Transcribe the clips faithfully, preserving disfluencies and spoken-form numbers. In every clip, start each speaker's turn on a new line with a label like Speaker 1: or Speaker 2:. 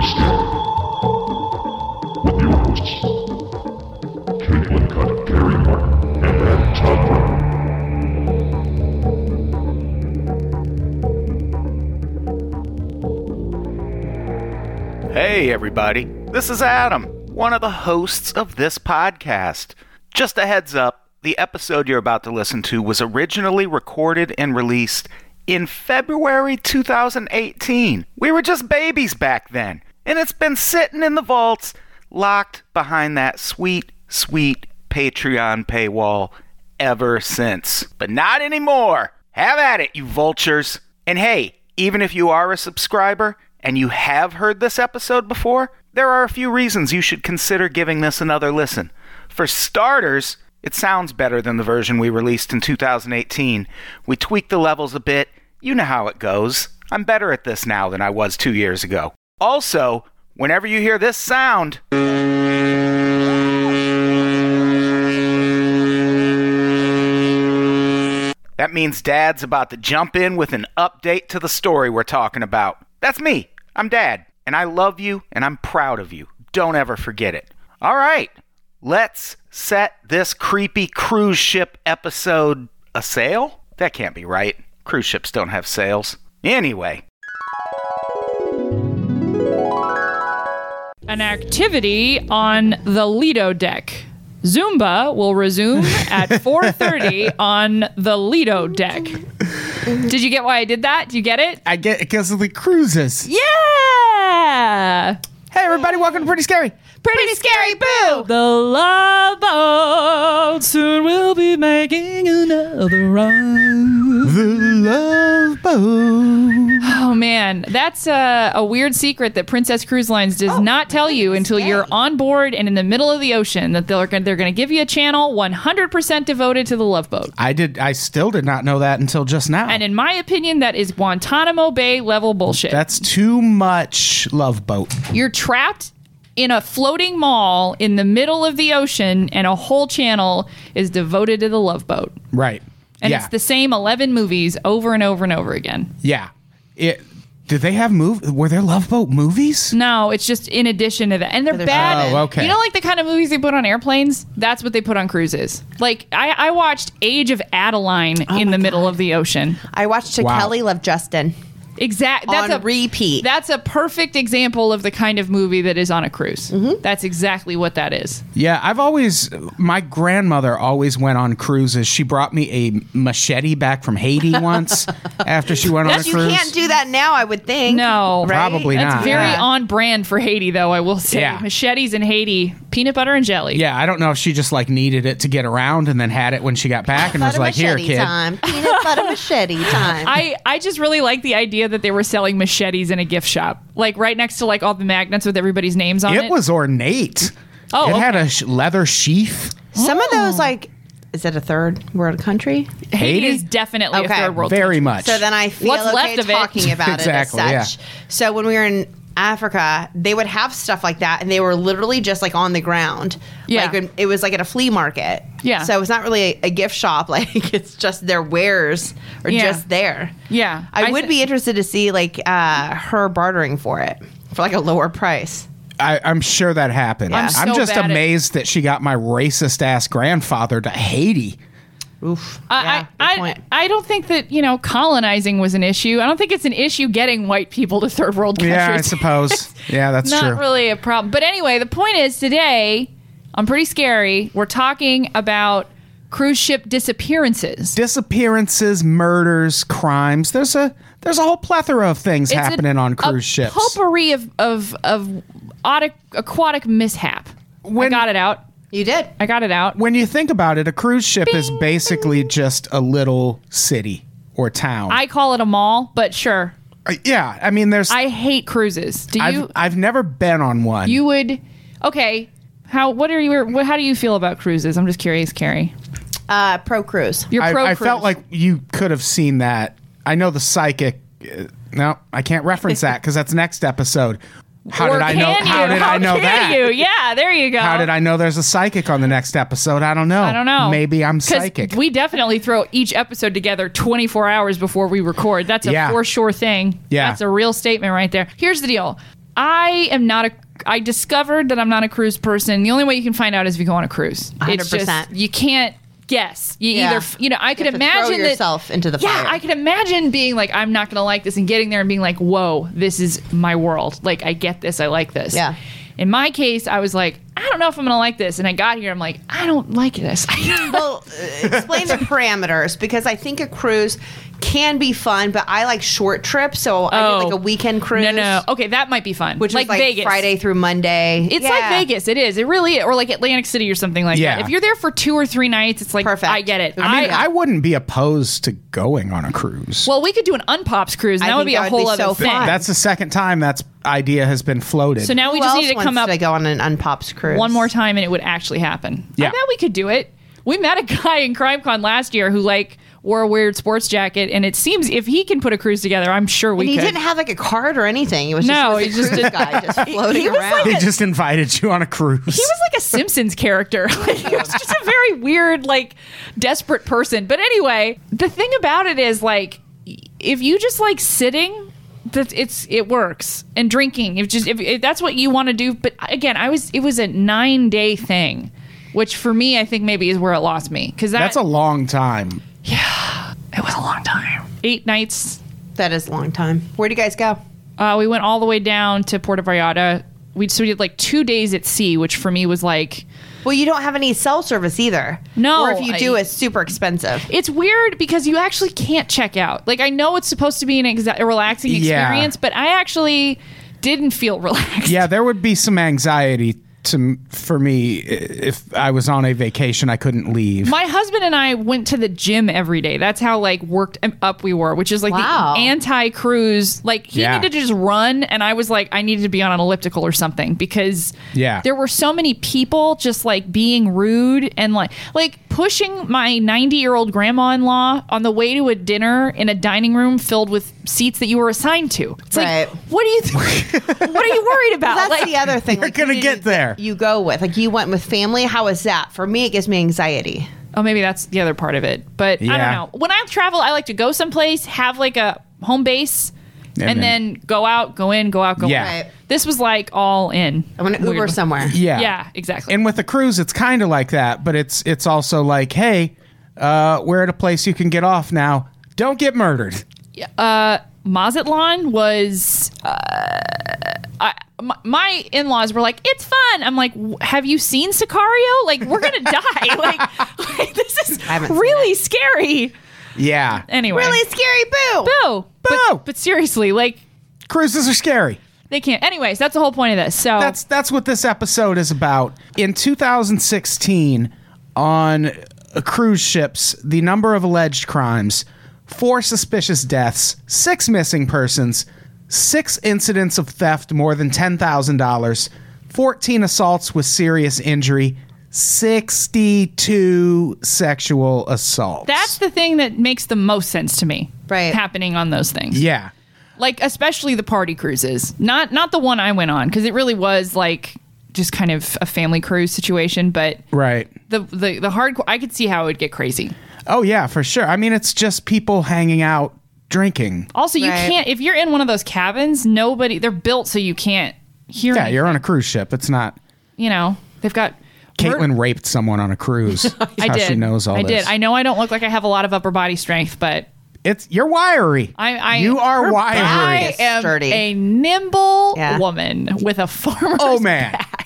Speaker 1: Pretty Scary. With your hosts, Caitlin Cutt, Gary Martin, and Adam Todd Brown.
Speaker 2: Hey everybody, this is Adam, one of the hosts of this podcast. Just a heads up, the episode you're about to listen to was originally recorded and released in February two thousand eighteen. We were just babies back then, and it's been sitting in the vaults, locked behind that sweet, sweet Patreon paywall ever since. But not anymore. Have at it, you vultures. And hey, even if you are a subscriber and you have heard this episode before, there are a few reasons you should consider giving this another listen. For starters, it sounds better than the version we released in two thousand eighteen. We tweaked the levels a bit. You know how it goes. I'm better at this now than I was two years ago. Also, whenever you hear this sound, that means Dad's about to jump in with an update to the story we're talking about. That's me. I'm Dad, and I love you, and I'm proud of you. Don't ever forget it. All right. Let's set this creepy cruise ship episode a sail? That can't be right. Cruise ships don't have sails. Anyway.
Speaker 3: An activity on the Lido deck. Zumba will resume at four thirty on the Lido deck. Did you get why I did that? Do you get it?
Speaker 4: I get it because of the cruises.
Speaker 3: Yeah!
Speaker 4: Hey, everybody, welcome to Pretty Scary.
Speaker 3: Pretty, Pretty Scary Boo! The Love Boat soon will be making another run.
Speaker 4: The Love Boat.
Speaker 3: Oh, man. That's uh, a weird secret that Princess Cruise Lines does oh, not tell you until scary. You're on board and in the middle of the ocean, that they're going they're going to give you a channel one hundred percent devoted to the Love Boat.
Speaker 4: I did. I still did not know that until just now.
Speaker 3: And in my opinion, that is Guantanamo Bay level bullshit.
Speaker 4: That's too much Love Boat.
Speaker 3: You're trapped in a floating mall in the middle of the ocean, and a whole channel is devoted to the Love Boat.
Speaker 4: Right.
Speaker 3: And
Speaker 4: yeah.
Speaker 3: it's the same eleven movies over and over and over again.
Speaker 4: Yeah. It, did they have move? Were there Love Boat movies?
Speaker 3: No, it's just in addition to that. And they're,
Speaker 5: they're
Speaker 3: bad.
Speaker 4: Oh, okay.
Speaker 3: You know, like the kind of movies they put on airplanes? That's what they put on cruises. Like, I, I watched Age of Adeline
Speaker 5: oh
Speaker 3: in the
Speaker 5: God.
Speaker 3: middle of the ocean.
Speaker 5: I watched To
Speaker 4: Wow.
Speaker 5: Kelly Love Justin.
Speaker 3: Exact. That's
Speaker 5: on
Speaker 3: a
Speaker 5: repeat.
Speaker 3: That's a perfect example of the kind of movie that is on a cruise.
Speaker 5: Mm-hmm.
Speaker 3: That's exactly what that is.
Speaker 4: Yeah, I've always, my grandmother always went on cruises. She brought me a machete back from Haiti once after she went on a
Speaker 5: you
Speaker 4: cruise.
Speaker 5: You can't do that now, I would think.
Speaker 3: No.
Speaker 5: Right?
Speaker 4: Probably
Speaker 3: That's
Speaker 4: not.
Speaker 3: very
Speaker 5: Yeah.
Speaker 3: on brand for Haiti, though, I will say.
Speaker 4: Yeah.
Speaker 3: Machetes in Haiti, peanut butter and jelly.
Speaker 4: Yeah, I don't know if she just like needed it to get around and then had it when she got back and was
Speaker 5: Butter
Speaker 4: like, here,
Speaker 5: machete
Speaker 4: kid.
Speaker 5: time. Peanut butter machete time.
Speaker 3: I, I just really like the idea that they were selling machetes in a gift shop, like right next to like all the magnets with everybody's names on it.
Speaker 4: It was ornate.
Speaker 3: Oh,
Speaker 4: it
Speaker 3: okay.
Speaker 4: had a sh- leather sheath.
Speaker 5: Some of those, like, is it a third world country?
Speaker 3: Haiti
Speaker 4: Haiti?
Speaker 3: is definitely
Speaker 5: Okay.
Speaker 3: a third world
Speaker 4: Very
Speaker 3: country.
Speaker 4: much.
Speaker 5: So then I feel
Speaker 3: What's
Speaker 5: okay
Speaker 3: left of it.
Speaker 5: talking about
Speaker 4: Exactly,
Speaker 5: it
Speaker 4: yeah.
Speaker 5: as such. So when we were in Africa, they would have stuff like that, and they were literally just like on the ground.
Speaker 3: Yeah.
Speaker 5: Like it was like at a flea market.
Speaker 3: Yeah.
Speaker 5: So it's not really a, a gift shop. Like it's just their wares are
Speaker 3: Yeah.
Speaker 5: just there.
Speaker 3: Yeah.
Speaker 5: I,
Speaker 3: I
Speaker 5: would
Speaker 3: th-
Speaker 5: be interested to see like uh, her bartering for it for like a lower price.
Speaker 4: I, I'm sure that happened.
Speaker 5: I'm
Speaker 4: I'm
Speaker 3: so
Speaker 4: just
Speaker 3: bad at-
Speaker 4: amazed that she got my racist ass grandfather to Haiti.
Speaker 5: Oof.
Speaker 3: I,
Speaker 5: Yeah, good
Speaker 3: I,
Speaker 5: point.
Speaker 3: I, I don't think that, you know, colonizing was an issue. I don't think it's an issue getting white people to third world countries.
Speaker 4: Yeah, I suppose. Yeah, that's
Speaker 3: Not
Speaker 4: true.
Speaker 3: really a problem. But anyway, the point is today, I'm Pretty Scary. We're talking about cruise ship disappearances.
Speaker 4: Disappearances, murders, crimes. There's a there's a whole plethora of things
Speaker 3: It's
Speaker 4: happening
Speaker 3: a,
Speaker 4: on cruise
Speaker 3: a
Speaker 4: ships.
Speaker 3: potpourri of of of aquatic, aquatic mishap.
Speaker 4: When-
Speaker 3: I got it out.
Speaker 5: You did.
Speaker 3: I got it out.
Speaker 4: When you think about it, a cruise ship is basically just a little city or town.
Speaker 3: I call it a mall, but sure.
Speaker 4: Uh, yeah, I mean, there's.
Speaker 3: I hate cruises. Do you?
Speaker 4: I've, I've never been on one.
Speaker 3: You would. Okay. How? What are you? What, how do you feel about cruises? I'm just curious, Carrie.
Speaker 5: Uh, pro cruise.
Speaker 3: You're
Speaker 4: I,
Speaker 3: pro
Speaker 4: I
Speaker 3: cruise.
Speaker 4: felt like you could have seen that. I know the psychic. Uh, no, I can't reference that because that's next episode. How
Speaker 3: Or
Speaker 4: did I know?
Speaker 3: can
Speaker 4: How
Speaker 3: you?
Speaker 4: did
Speaker 3: How
Speaker 4: I know
Speaker 3: can
Speaker 4: that?
Speaker 3: You? Yeah, there you go.
Speaker 4: How did I know there's a psychic on the next episode? I don't know.
Speaker 3: I don't know.
Speaker 4: Maybe I'm
Speaker 3: 'Cause
Speaker 4: psychic.
Speaker 3: We definitely throw each episode together twenty-four hours before we record. That's a
Speaker 4: Yeah.
Speaker 3: for sure thing.
Speaker 4: Yeah.
Speaker 3: That's a real statement right there. Here's the deal. I am not a. I discovered that I'm not a cruise person. The only way you can find out is if you go on a cruise.
Speaker 5: one hundred percent.
Speaker 3: It's just, you can't guess. You
Speaker 5: Yeah.
Speaker 3: either, f- you know, I could
Speaker 5: You have to
Speaker 3: imagine
Speaker 5: throw
Speaker 3: that-
Speaker 5: yourself into the
Speaker 3: Yeah,
Speaker 5: fire.
Speaker 3: I could imagine being like, I'm not going to like this, and getting there and being like, whoa, this is my world. Like, I get this. I like this.
Speaker 5: Yeah.
Speaker 3: In my case, I was like, I don't know if I'm going to like this. And I got here, I'm like, I don't like this.
Speaker 5: Well, uh, explain the parameters, because I think a cruise can be fun, but I like short trips, so I
Speaker 3: Oh.
Speaker 5: do like a weekend cruise.
Speaker 3: No, no. Okay, that might be fun.
Speaker 5: Which
Speaker 3: like
Speaker 5: is like
Speaker 3: Vegas.
Speaker 5: Friday through Monday.
Speaker 3: It's
Speaker 5: Yeah.
Speaker 3: like Vegas. It is. It really is. Or like Atlantic City or something like
Speaker 4: Yeah.
Speaker 3: that. If you're there for two or three nights, it's like,
Speaker 5: Perfect.
Speaker 3: I get it.
Speaker 4: I mean, I, wouldn't be opposed to going on a cruise.
Speaker 3: well, we could do an Unpops cruise, and
Speaker 5: I
Speaker 3: that would
Speaker 5: think
Speaker 3: be a
Speaker 5: that would
Speaker 3: whole
Speaker 5: be
Speaker 3: other
Speaker 5: so
Speaker 3: thing.
Speaker 5: fun.
Speaker 4: That's the second time that's idea has been floated.
Speaker 3: So now we
Speaker 5: Who
Speaker 3: just
Speaker 5: else
Speaker 3: need to
Speaker 5: wants
Speaker 3: come up
Speaker 5: to go on an Unpops cruise
Speaker 3: one more time, and it would actually happen.
Speaker 4: Yeah.
Speaker 3: I bet we could do it. We met a guy in CrimeCon last year who like wore a weird sports jacket, and it seems if he can put a cruise together, I'm sure we
Speaker 5: And he
Speaker 3: could.
Speaker 5: didn't have like a card or anything. It was just,
Speaker 3: No,
Speaker 5: it
Speaker 3: he
Speaker 5: was
Speaker 3: just
Speaker 5: a cruise
Speaker 3: did-
Speaker 5: guy just floating
Speaker 3: he was
Speaker 5: around.
Speaker 3: like
Speaker 4: he just invited you on a cruise.
Speaker 3: He was like a Simpsons character. Like, he was just a very weird, like, desperate person. But anyway, the thing about it is, like, if you just like sitting, that it's it works. And drinking, if just if, if that's what you want to do. But again, I was it was a nine day thing, which for me, I think maybe is where it lost me, because that,
Speaker 4: That's a long time.
Speaker 3: it was a long time. Eight nights.
Speaker 5: That is a long time. Where'd you guys go?
Speaker 3: Uh, we went all the way down to Puerto Vallarta. We so we did like two days at sea, which for me was like.
Speaker 5: Well, you don't have any cell service either.
Speaker 3: No,
Speaker 5: Or if you do,
Speaker 3: I-
Speaker 5: it's super expensive.
Speaker 3: It's weird because you actually can't check out. Like, I know it's supposed to be an exa- a relaxing
Speaker 4: Yeah.
Speaker 3: experience, but I actually didn't feel relaxed.
Speaker 4: Yeah, there would be some anxiety to for me if I was on a vacation I couldn't leave.
Speaker 3: My husband and I went to the gym every day. That's how like worked up we were, which is like
Speaker 5: Wow.
Speaker 3: the anti-cruise. Like he
Speaker 4: Yeah.
Speaker 3: needed to just run, and I was like, I needed to be on an elliptical or something, because
Speaker 4: Yeah.
Speaker 3: there were so many people just like being rude and like like pushing my ninety-year-old grandma-in-law on the way to a dinner in a dining room filled with seats that you were assigned to. It's
Speaker 5: Right.
Speaker 3: like, what do you th- what are you worried about?
Speaker 5: That's
Speaker 3: Like,
Speaker 5: the other thing.
Speaker 4: You're gonna
Speaker 5: community
Speaker 4: get there.
Speaker 5: that You go with like you went with family. How is that? For me, it gives me anxiety.
Speaker 3: Oh, maybe that's the other part of it. But I
Speaker 4: Yeah.
Speaker 3: don't know. When I travel, I like to go someplace, have like a home base,
Speaker 4: And
Speaker 3: and,
Speaker 4: then-
Speaker 3: then go out, go in, go out, go
Speaker 4: Yeah.
Speaker 3: in.
Speaker 5: Right.
Speaker 3: This was like all in.
Speaker 5: I'm gonna Uber
Speaker 3: Weirdly.
Speaker 5: somewhere.
Speaker 4: Yeah.
Speaker 3: Yeah, exactly.
Speaker 4: And with a cruise, it's kind of like that, but it's it's also like, hey, uh, we're at a place you can get off now. Don't get murdered.
Speaker 3: Mazatlan was. Uh, I, my, my in-laws were like, "It's fun." I'm like, "W- "Have you seen Sicario? Like, we're gonna die. like, like, this is
Speaker 5: haven't seen
Speaker 3: really scary."
Speaker 4: Yeah.
Speaker 3: Anyway,
Speaker 5: Really scary. Boo.
Speaker 3: boo,
Speaker 4: Boo!
Speaker 3: But, but seriously, like,
Speaker 4: Cruises are scary.
Speaker 3: they can't. Anyways, that's the whole point of this. So
Speaker 4: That's that's what this episode is about. In two thousand sixteen, on uh, cruise ships, the number of alleged crimes, four suspicious deaths, six missing persons, six incidents of theft more than ten thousand dollars, fourteen assaults with serious injury, sixty-two sexual assaults.
Speaker 3: that's the thing that makes the most sense to me.
Speaker 5: Right.
Speaker 3: Happening on those things.
Speaker 4: yeah.
Speaker 3: Like, especially the party cruises. Not not the one I went on, because it really was like just kind of a family cruise situation, but
Speaker 4: Right.
Speaker 3: the the the hardcore, I could see how it would get crazy.
Speaker 4: Oh yeah, for sure. I mean, it's just people hanging out drinking.
Speaker 3: Also, you
Speaker 5: Right.
Speaker 3: can't, if you're in one of those cabins, nobody, they're built so you can't hear
Speaker 4: Yeah,
Speaker 3: anything.
Speaker 4: you're on a cruise ship. It's not
Speaker 3: You know, they've got
Speaker 4: Caitlin raped someone on a cruise. That's
Speaker 3: I
Speaker 4: how
Speaker 3: did.
Speaker 4: she knows all
Speaker 3: I
Speaker 4: this.
Speaker 3: did. I know I don't look like I have a lot of upper body strength, but
Speaker 4: It's you're wiry.
Speaker 3: I, I
Speaker 4: you are
Speaker 5: her
Speaker 4: wiry.
Speaker 3: I
Speaker 5: is
Speaker 3: am
Speaker 5: sturdy.
Speaker 3: a nimble
Speaker 5: Yeah.
Speaker 3: woman with a farmer's
Speaker 4: Oh man,
Speaker 3: back.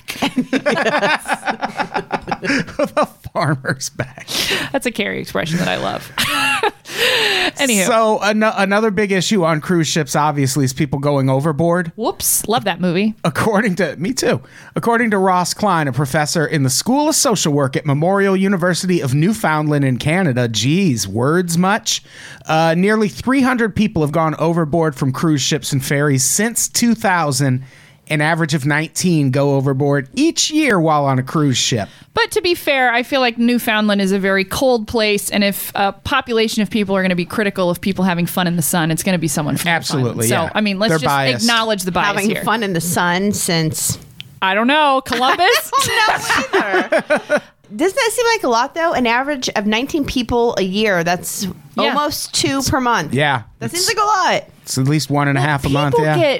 Speaker 4: with a farmer's back.
Speaker 3: That's a Carrie expression that I love. Anywho,
Speaker 4: So an- another big issue on cruise ships, obviously, is people going overboard.
Speaker 3: whoops, love that movie.
Speaker 4: According to me too, according to Ross Klein, a professor in the School of Social Work at Memorial University of Newfoundland in Canada. Geez, words much. Uh, nearly three hundred people have gone overboard from cruise ships and ferries since two thousand. An average of nineteen go overboard each year while on a cruise ship.
Speaker 3: But to be fair, I feel like Newfoundland is a very cold place, and if a population of people are going to be critical of people having fun in the sun, it's going to be someone from
Speaker 4: Absolutely,
Speaker 3: Newfoundland.
Speaker 4: yeah.
Speaker 3: So, I mean, let's
Speaker 4: They're
Speaker 3: just
Speaker 4: biased.
Speaker 3: acknowledge the bias
Speaker 5: Having
Speaker 3: here.
Speaker 5: fun in the sun since.
Speaker 3: I don't know, Columbus.
Speaker 5: No either. Doesn't that seem like a lot though? An average of nineteen people a year. That's
Speaker 3: Yeah.
Speaker 5: almost two per month.
Speaker 4: Yeah,
Speaker 5: That
Speaker 4: it's,
Speaker 5: seems like a lot.
Speaker 4: it's at least one and a half a month.
Speaker 3: People
Speaker 4: Yeah,
Speaker 3: get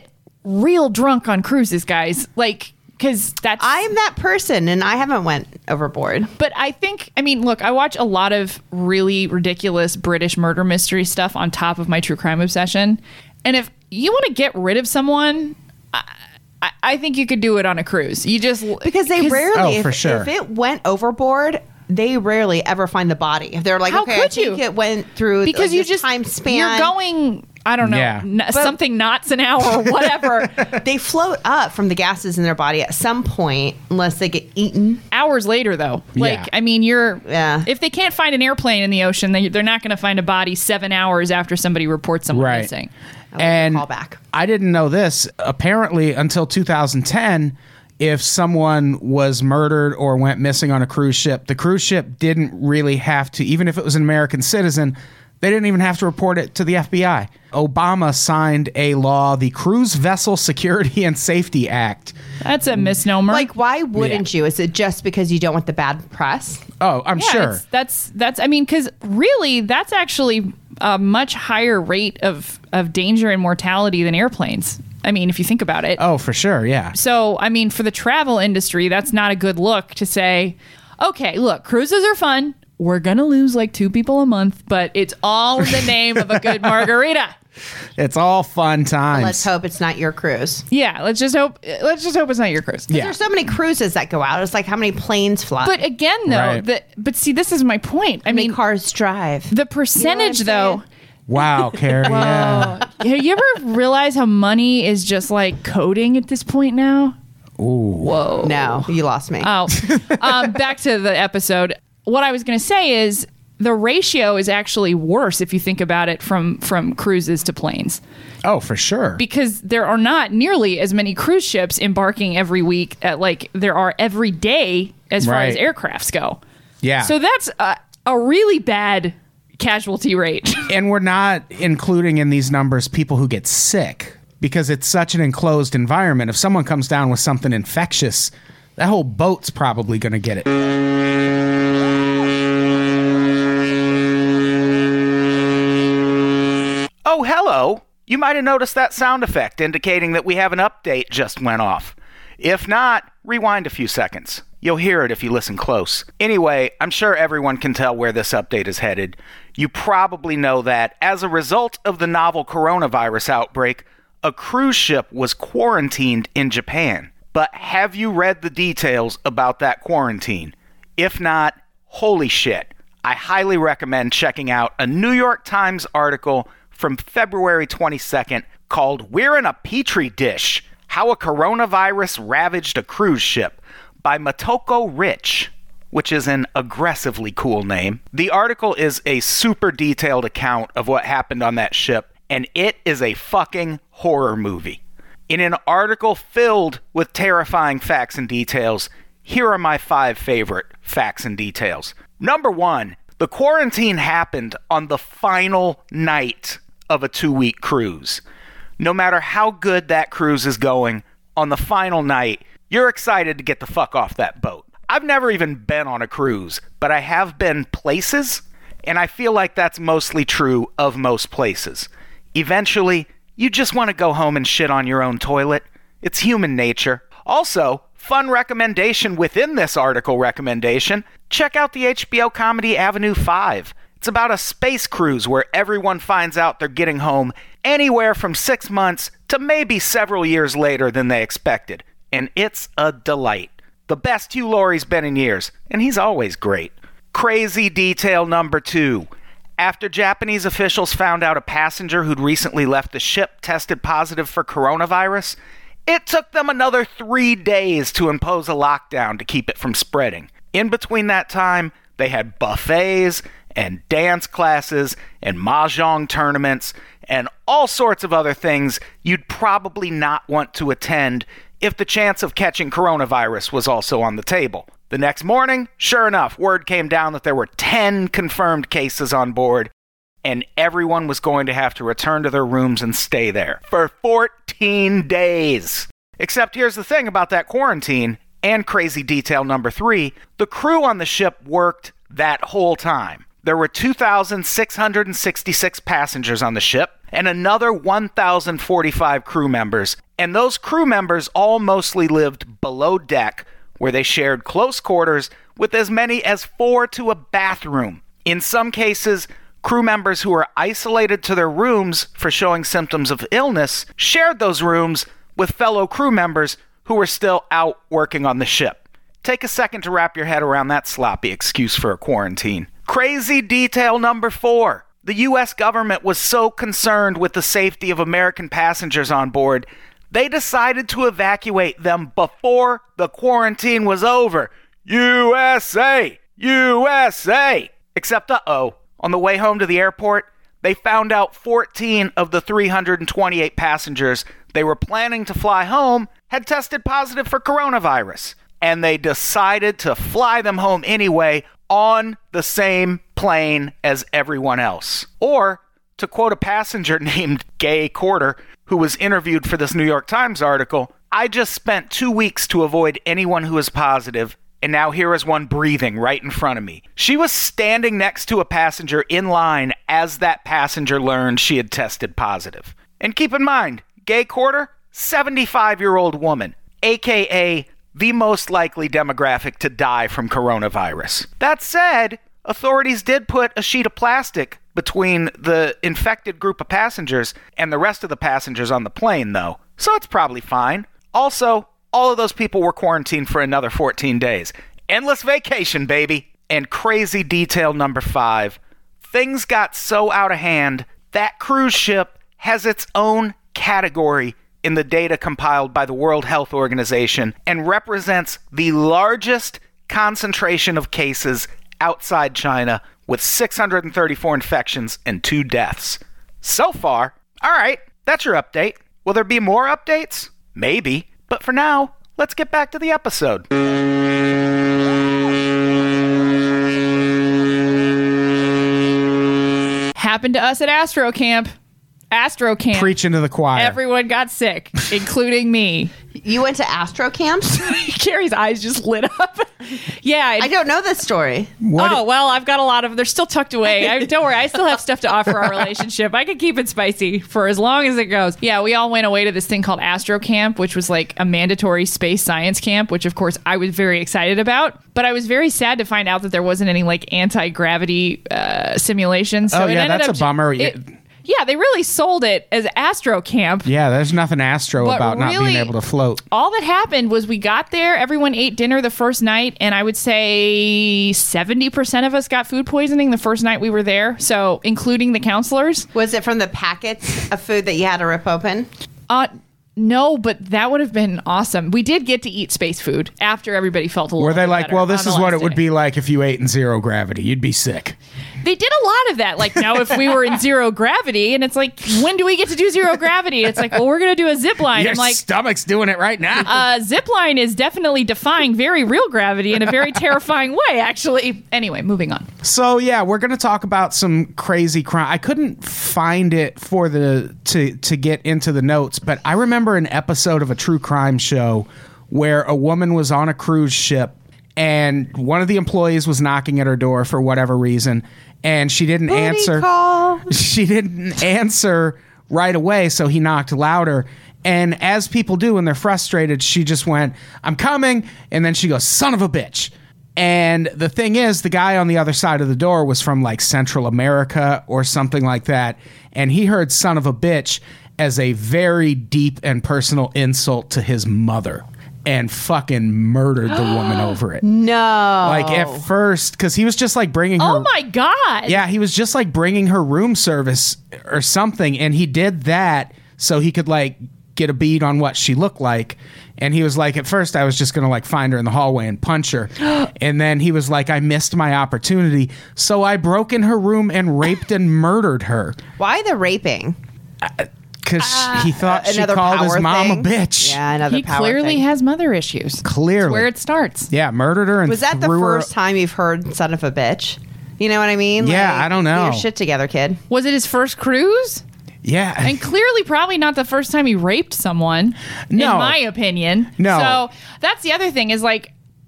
Speaker 3: real drunk on cruises, guys. Like, because that's
Speaker 5: I'm that person, and I haven't went overboard.
Speaker 3: But I think, I mean, look, I watch a lot of really ridiculous British murder mystery stuff on top of my true crime obsession. And if you want to get rid of someone, I, I, I think you could do it on a cruise. You just
Speaker 5: Because they rarely,
Speaker 4: Oh, for
Speaker 5: if,
Speaker 4: sure.
Speaker 5: if it went overboard, they rarely ever find the body. If they're like,
Speaker 3: How
Speaker 5: okay,
Speaker 3: could
Speaker 5: I think
Speaker 3: you?
Speaker 5: it went through
Speaker 3: because
Speaker 5: like,
Speaker 3: you
Speaker 5: this
Speaker 3: just
Speaker 5: time span.
Speaker 3: you're going, I don't know,
Speaker 4: Yeah.
Speaker 3: n- something knots an hour or whatever.
Speaker 5: They float up from the gases in their body at some point, unless they get eaten.
Speaker 3: Hours later, though, like
Speaker 4: Yeah.
Speaker 3: I mean, you're
Speaker 5: Yeah.
Speaker 3: if they can't find an airplane in the ocean, they, they're not going to find a body seven hours after somebody reports someone
Speaker 4: Right.
Speaker 3: missing.
Speaker 4: And
Speaker 5: Call back.
Speaker 4: I didn't know this. Apparently, until two thousand ten, if someone was murdered or went missing on a cruise ship, the cruise ship didn't really have to, even if it was an American citizen, they didn't even have to report it to the F B I. Obama signed a law, the Cruise Vessel Security and Safety Act.
Speaker 3: That's a misnomer.
Speaker 5: Like, why wouldn't you? Is it just because you don't want the bad press?
Speaker 4: Oh, I'm
Speaker 3: Yeah,
Speaker 4: sure.
Speaker 3: it's- that's that's. I mean, because really, that's actually a much higher rate of of danger and mortality than airplanes. I mean, if you think about it.
Speaker 4: Oh, for sure. Yeah.
Speaker 3: So, I mean, for the travel industry, that's not a good look to say, okay, look, cruises are fun. We're going to lose like two people a month, but it's all in the name of a good margarita.
Speaker 4: It's all fun times.
Speaker 5: Let's hope it's not your cruise.
Speaker 3: Yeah, let's just hope let's just hope it's not your cruise.
Speaker 4: Yeah.
Speaker 5: There's so many cruises that go out. It's like how many planes fly.
Speaker 3: But again, though,
Speaker 4: Right.
Speaker 3: the, but see, this is my point. I
Speaker 5: how many
Speaker 3: mean,
Speaker 5: cars drive.
Speaker 3: the percentage,
Speaker 5: You know what I'm
Speaker 3: though.
Speaker 4: Wow, Carrie. Yeah.
Speaker 3: Have you ever realized how money is just like coding at this point now? Whoa.
Speaker 5: No, you lost me.
Speaker 3: Oh, um, back to the episode. What I was going to say is the ratio is actually worse if you think about it from from cruises to planes,
Speaker 4: Oh, for sure.
Speaker 3: because there are not nearly as many cruise ships embarking every week at like there are every day as far
Speaker 4: Right.
Speaker 3: as aircrafts go.
Speaker 4: Yeah.
Speaker 3: So that's a, a really bad casualty rate.
Speaker 4: And we're not including in these numbers people who get sick because it's such an enclosed environment. If someone comes down with something infectious, that whole boat's probably going to get it.
Speaker 2: Oh, hello. You might have noticed that sound effect indicating that we have an update just went off. If not, rewind a few seconds. You'll hear it if you listen close. Anyway, I'm sure everyone can tell where this update is headed. You probably know that, as a result of the novel coronavirus outbreak, a cruise ship was quarantined in Japan. But have you read the details about that quarantine? If not, holy shit. I highly recommend checking out a New York Times article from February twenty-second called "We're in a Petri Dish: How a Coronavirus Ravaged a Cruise Ship" by Motoko Rich, which is an aggressively cool name. The article is a super detailed account of what happened on that ship, and it is a fucking horror movie. In an article filled with terrifying facts and details, here are my five favorite facts and details. Number one, the quarantine happened on the final night of a two-week cruise. No matter how good that cruise is going, on the final night, you're excited to get the fuck off that boat. I've never even been on a cruise, but I have been places, and I feel like that's mostly true of most places. Eventually, you just want to go home and shit on your own toilet. It's human nature. Also, fun recommendation within this article recommendation, check out the H B O comedy Avenue five. It's about a space cruise where everyone finds out they're getting home anywhere from six months to maybe several years later than they expected. And it's a delight. The best Hugh Laurie's been in years, and he's always great. Crazy detail number two. After Japanese officials found out a passenger who'd recently left the ship tested positive for coronavirus, it took them another three days to impose a lockdown to keep it from spreading. In between that time, they had buffets and dance classes and mahjong tournaments and all sorts of other things you'd probably not want to attend if the chance of catching coronavirus was also on the table. The next morning, sure enough, word came down that there were ten confirmed cases on board, and everyone was going to have to return to their rooms and stay there for fourteen days. Except here's the thing about that quarantine, and crazy detail number three, the crew on the ship worked that whole time. there were two thousand six hundred sixty-six passengers on the ship and another one thousand forty-five crew members. And those crew members all mostly lived below deck, where they shared close quarters with as many as four to a bathroom. In some cases, crew members who were isolated to their rooms for showing symptoms of illness shared those rooms with fellow crew members who were still out working on the ship. Take a second to wrap your head around that sloppy excuse for a quarantine. Crazy detail number four. The U S government was so concerned with the safety of American passengers on board, they decided to evacuate them before the quarantine was over. U S A! U S A! Except, uh-oh, on the way home to the airport, they found out fourteen of the three hundred twenty-eight passengers they were planning to fly home had tested positive for coronavirus. And they decided to fly them home anyway on the same plane as everyone else. Or, to quote a passenger named Gay Corder, who was interviewed for this New York Times article, I just spent two weeks to avoid anyone who is positive, and now here is one breathing right in front of me. She was standing next to a passenger in line as that passenger learned she had tested positive. And keep in mind, Gay Corder, seventy-five-year-old woman, aka the most likely demographic to die from coronavirus. That said, authorities did put a sheet of plastic between the infected group of passengers and the rest of the passengers on the plane, though. So it's probably fine. Also, all of those people were quarantined for another fourteen days. Endless vacation, baby. And crazy detail number five. Things got so out of hand, that cruise ship has its own category in the data compiled by the World Health Organization and represents the largest concentration of cases outside China, with six hundred thirty-four infections and two deaths. So far, all right, that's your update. Will there be more updates? Maybe. But for now, let's get back to the episode.
Speaker 3: Happened to us at Astro Camp. Astro Camp.
Speaker 4: Preaching to the choir.
Speaker 3: Everyone got sick, including me.
Speaker 5: You went to Astro camps?
Speaker 3: Carrie's eyes just lit up. Yeah. It,
Speaker 5: I don't know this story.
Speaker 4: What
Speaker 3: oh, well, I've got a lot of, they're still tucked away. I, don't worry, I still have stuff to offer our relationship. I can keep it spicy for as long as it goes. Yeah, we all went away to this thing called Astro Camp, which was like a mandatory space science camp, which of course I was very excited about. But I was very sad to find out that there wasn't any like anti-gravity uh, simulations. So
Speaker 4: oh,
Speaker 3: it
Speaker 4: yeah,
Speaker 3: ended
Speaker 4: that's
Speaker 3: up
Speaker 4: a bummer.
Speaker 3: It, yeah, they really sold it as Astro Camp.
Speaker 4: Yeah, there's nothing Astro
Speaker 3: But
Speaker 4: about not
Speaker 3: really-
Speaker 4: being able to float.
Speaker 3: All that happened was we got there, everyone ate dinner the first night, and I would say seventy percent of us got food poisoning the first night we were there, so including the counselors.
Speaker 5: Was it from the packets of food that you had to rip open?
Speaker 3: Uh, no, but that would have been awesome. We did get to eat space food after everybody felt a little
Speaker 4: Were they
Speaker 3: bit
Speaker 4: like,
Speaker 3: better
Speaker 4: well, this
Speaker 3: on
Speaker 4: is
Speaker 3: the
Speaker 4: what it
Speaker 3: last
Speaker 4: would
Speaker 3: day.
Speaker 4: be like if you ate in zero gravity. You'd be sick.
Speaker 3: They did a lot of that. Like, now if we were in zero gravity, and it's like, when do we get to do zero gravity? It's like, well, we're going to do a zip line.
Speaker 4: Your
Speaker 3: I'm like,
Speaker 4: stomach's doing it right now.
Speaker 3: uh, zip line is definitely defying very real gravity in a very terrifying way, actually. Anyway, moving on.
Speaker 4: So yeah, we're gonna talk about some crazy crime. I couldn't find it for the to to get into the notes, but I remember an episode of a true crime show where a woman was on a cruise ship and one of the employees was knocking at her door for whatever reason, and she didn't
Speaker 5: Booty
Speaker 4: answer.
Speaker 5: call.
Speaker 4: She didn't answer right away, so he knocked louder. And as people do when they're frustrated, she just went, "I'm coming," and then she goes, "Son of a bitch." And the thing is, the guy on the other side of the door was from like Central America or something like that. And he heard "son of a bitch" as a very deep and personal insult to his mother and fucking murdered the woman over it.
Speaker 5: No.
Speaker 4: Like at first, because he was just like bringing her.
Speaker 3: Oh my God.
Speaker 4: Yeah, he was just like bringing her room service or something. And he did that so he could like get a bead on what she looked like. And he was like, at first I was just going to like find her in the hallway and punch her. And then he was like, I missed my opportunity. So I broke in her room and raped and murdered her.
Speaker 5: Why the raping?
Speaker 4: Because he thought she
Speaker 5: Another
Speaker 4: called his
Speaker 5: power
Speaker 4: mom
Speaker 5: thing?
Speaker 4: a bitch.
Speaker 5: Yeah, another
Speaker 3: He
Speaker 5: power
Speaker 3: clearly
Speaker 5: thing.
Speaker 3: has mother issues.
Speaker 4: Clearly.
Speaker 3: That's where it starts.
Speaker 4: Yeah, murdered her and
Speaker 5: Was that the
Speaker 4: threw her-
Speaker 5: first time you've heard "son of a bitch"? You know what I mean?
Speaker 4: Yeah, I don't know.
Speaker 5: Get your shit together, kid.
Speaker 3: Was it his first cruise?
Speaker 4: Yeah.
Speaker 3: And clearly, probably not the first time he raped someone,
Speaker 4: No.
Speaker 3: in my opinion.
Speaker 4: No.
Speaker 3: So that's the other thing is like,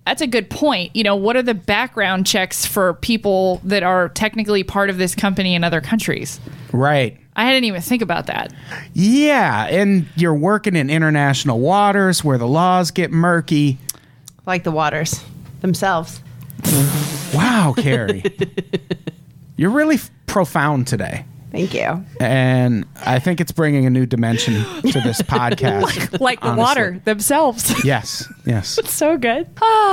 Speaker 3: that's a good point. You know, what are the background checks for people that are technically part of this company in other countries?
Speaker 4: Right.
Speaker 3: I didn't even think about that.
Speaker 4: Yeah, and you're working in international waters where the laws get murky.
Speaker 5: Like the waters themselves.
Speaker 4: Wow, Carrie. You're really f- profound today.
Speaker 5: Thank you.
Speaker 4: And I think it's bringing a new dimension to this podcast.
Speaker 3: Like the
Speaker 4: honestly.
Speaker 3: water themselves.
Speaker 4: Yes, yes.
Speaker 3: So good.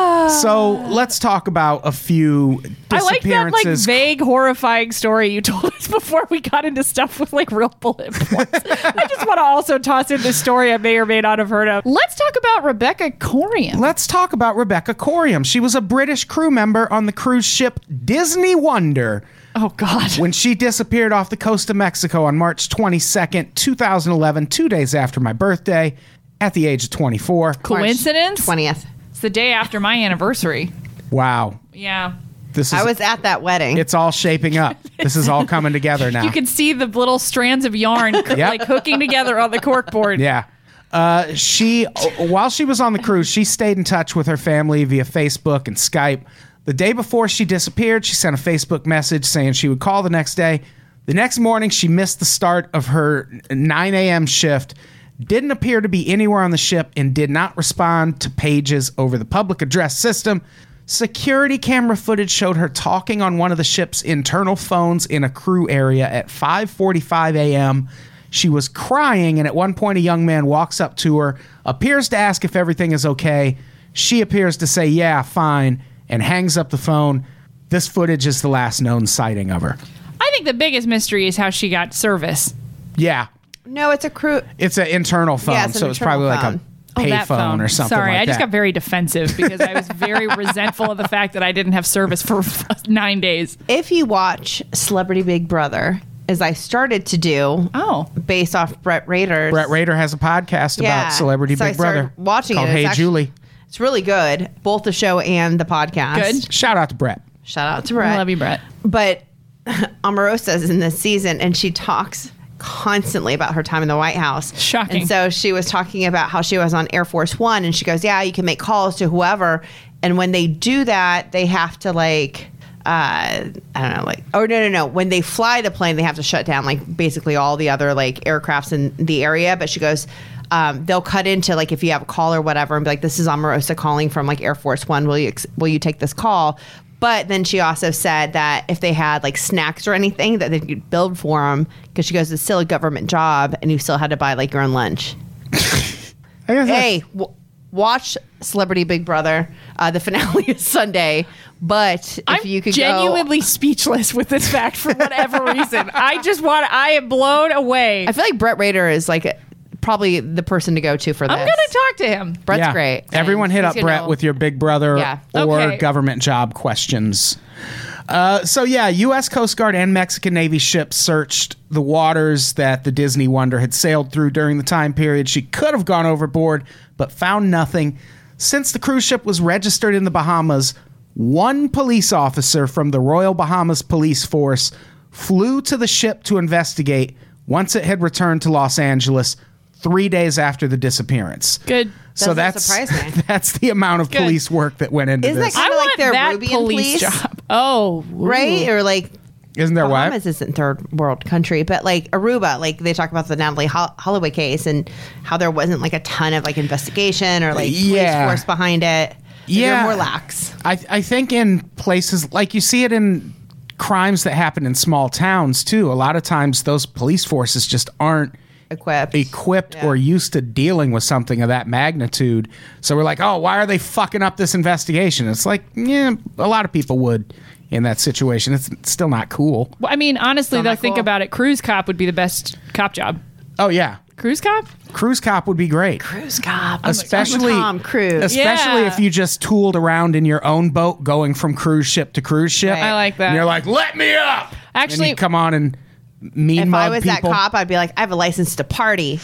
Speaker 4: So let's talk about a few
Speaker 3: I like that like
Speaker 4: disappearances.
Speaker 3: vague, horrifying story you told us before we got into stuff with like real bullet points. I just want to also toss in this story I may or may not have heard of. Let's talk about Rebecca Corian.
Speaker 4: Let's talk about Rebecca Coriam. She was a British crew member on the cruise ship Disney Wonder
Speaker 3: Oh, God.
Speaker 4: when she disappeared off the coast of Mexico on March twenty-second, twenty eleven, two days after my birthday, at the age of twenty-four.
Speaker 3: Coincidence?
Speaker 5: twentieth.
Speaker 3: It's the day after my anniversary.
Speaker 4: Wow.
Speaker 3: Yeah.
Speaker 4: This is
Speaker 5: I was at that wedding.
Speaker 4: it's all shaping up. This is all coming together now.
Speaker 3: You can see the little strands of yarn like hooking together on the corkboard.
Speaker 4: Yeah. Uh, she, while she was on the cruise, she stayed in touch with her family via Facebook and Skype. The day before she disappeared, she sent a Facebook message saying she would call the next day. The next morning, she missed the start of her nine a.m. shift, didn't appear to be anywhere on the ship, and did not respond to pages over the public address system. Security camera footage showed her talking on one of the ship's internal phones in a crew area at five forty-five a.m. She was crying, and at one point, a young man walks up to her, appears to ask if everything is okay. She appears to say, yeah, fine, and hangs up the phone. This footage is the last known sighting of her.
Speaker 3: I think the biggest mystery is how she got service.
Speaker 4: Yeah,
Speaker 5: no, it's a crew.
Speaker 4: it's an internal phone,
Speaker 5: Yeah, it's an
Speaker 4: so it's
Speaker 5: internal
Speaker 4: probably
Speaker 5: phone.
Speaker 4: like a
Speaker 3: Oh,
Speaker 4: pay
Speaker 3: that
Speaker 4: phone or something
Speaker 3: Sorry,
Speaker 4: like
Speaker 3: I just
Speaker 4: that.
Speaker 3: got very defensive because I was very resentful of the fact that I didn't have service for nine days.
Speaker 5: If you watch Celebrity Big Brother, as I started to do,
Speaker 3: Oh.
Speaker 5: based off Brett Rader's.
Speaker 4: Brett Rader has a podcast
Speaker 5: Yeah.
Speaker 4: about Celebrity
Speaker 5: So I
Speaker 4: Big Brother.
Speaker 5: started watching
Speaker 4: called
Speaker 5: it. It's
Speaker 4: Hey
Speaker 5: actually-
Speaker 4: Julie.
Speaker 5: It's really good, both the show and the podcast.
Speaker 3: Good.
Speaker 4: Shout out to Brett.
Speaker 5: Shout out to Brett.
Speaker 3: I love you, Brett.
Speaker 5: But Omarosa's in this season, and she talks constantly about her time in the White House.
Speaker 3: Shocking.
Speaker 5: And so she was talking about how she was on Air Force One, and she goes, yeah, you can make calls to whoever. And when they do that, they have to like, uh, I don't know, like, oh, no, no, no. When they fly the plane, they have to shut down like basically all the other like aircrafts in the area. But she goes, um, they'll cut into like if you have a call or whatever and be like, this is Omarosa calling from like Air Force One. Will you, ex- will you take this call? But then she also said that if they had like snacks or anything that they could build for them, because she goes, it's still a government job and you still had to buy like your own lunch.
Speaker 4: I guess that's-
Speaker 5: Hey, w- watch Celebrity Big Brother. Uh, the finale is Sunday. But if
Speaker 3: I'm
Speaker 5: you could
Speaker 3: genuinely speechless with this fact for whatever reason. I just want, I am blown away.
Speaker 5: go, I feel like Brett Rader is like a, probably the person to go to for this.
Speaker 3: I'm going to talk to him.
Speaker 5: Brett's
Speaker 4: yeah.
Speaker 5: great.
Speaker 4: Everyone
Speaker 5: And
Speaker 4: hit
Speaker 5: he's
Speaker 4: up
Speaker 5: gonna
Speaker 4: Brett
Speaker 5: know-
Speaker 4: with your Big Brother
Speaker 5: Yeah.
Speaker 4: or
Speaker 3: Okay.
Speaker 4: government job questions. Uh, so yeah, U S Coast Guard and Mexican Navy ships searched the waters that the Disney Wonder had sailed through during the time period she could have gone overboard, but found nothing. Since the cruise ship was registered in the Bahamas, one police officer from the Royal Bahamas Police Force flew to the ship to investigate once it had returned to Los Angeles three days after the disappearance.
Speaker 3: Good.
Speaker 4: So
Speaker 5: Doesn't
Speaker 4: that's
Speaker 5: surprise me.
Speaker 4: that's the amount of
Speaker 3: Good.
Speaker 4: police work that went into
Speaker 5: Isn't that
Speaker 4: this.
Speaker 5: Kinda
Speaker 3: I
Speaker 5: like
Speaker 3: want
Speaker 5: their
Speaker 3: that
Speaker 5: Rubian
Speaker 3: police,
Speaker 5: police.
Speaker 3: job. Oh.
Speaker 5: Right?
Speaker 3: ooh.
Speaker 5: Or like
Speaker 4: Isn't there what?
Speaker 5: Bahamas isn't third world country, but like Aruba, like they talk about the Natalie Holl- Holloway case and how there wasn't like a ton of like investigation or like
Speaker 4: Yeah.
Speaker 5: police force behind it. Like,
Speaker 4: Yeah.
Speaker 5: they're more lax.
Speaker 4: I I think in places like you see it in crimes that happen in small towns too. A lot of times those police forces just aren't
Speaker 5: Equipped.
Speaker 4: equipped
Speaker 5: Yeah.
Speaker 4: or used to dealing with something of that magnitude. So we're like, oh, why are they fucking up this investigation? It's like, yeah, a lot of people would in that situation. It's still not cool.
Speaker 3: Well, I mean, honestly,
Speaker 5: Still
Speaker 3: though,
Speaker 5: not
Speaker 3: think
Speaker 5: cool.
Speaker 3: about it. Cruise cop would be the best cop job.
Speaker 4: Oh yeah,
Speaker 3: Cruise cop?
Speaker 4: cruise cop would be great.
Speaker 5: Cruise cop.
Speaker 4: Especially,
Speaker 5: Tom Cruise.
Speaker 4: especially
Speaker 3: Yeah.
Speaker 4: if you just tooled around in your own boat going from cruise ship to cruise ship.
Speaker 5: Right.
Speaker 3: I like that.
Speaker 4: And you're like, let me up.
Speaker 3: Actually-
Speaker 4: and you come on and mean
Speaker 5: if
Speaker 4: mug
Speaker 5: I was
Speaker 4: people.
Speaker 5: that cop, I'd be like, I have a license to party.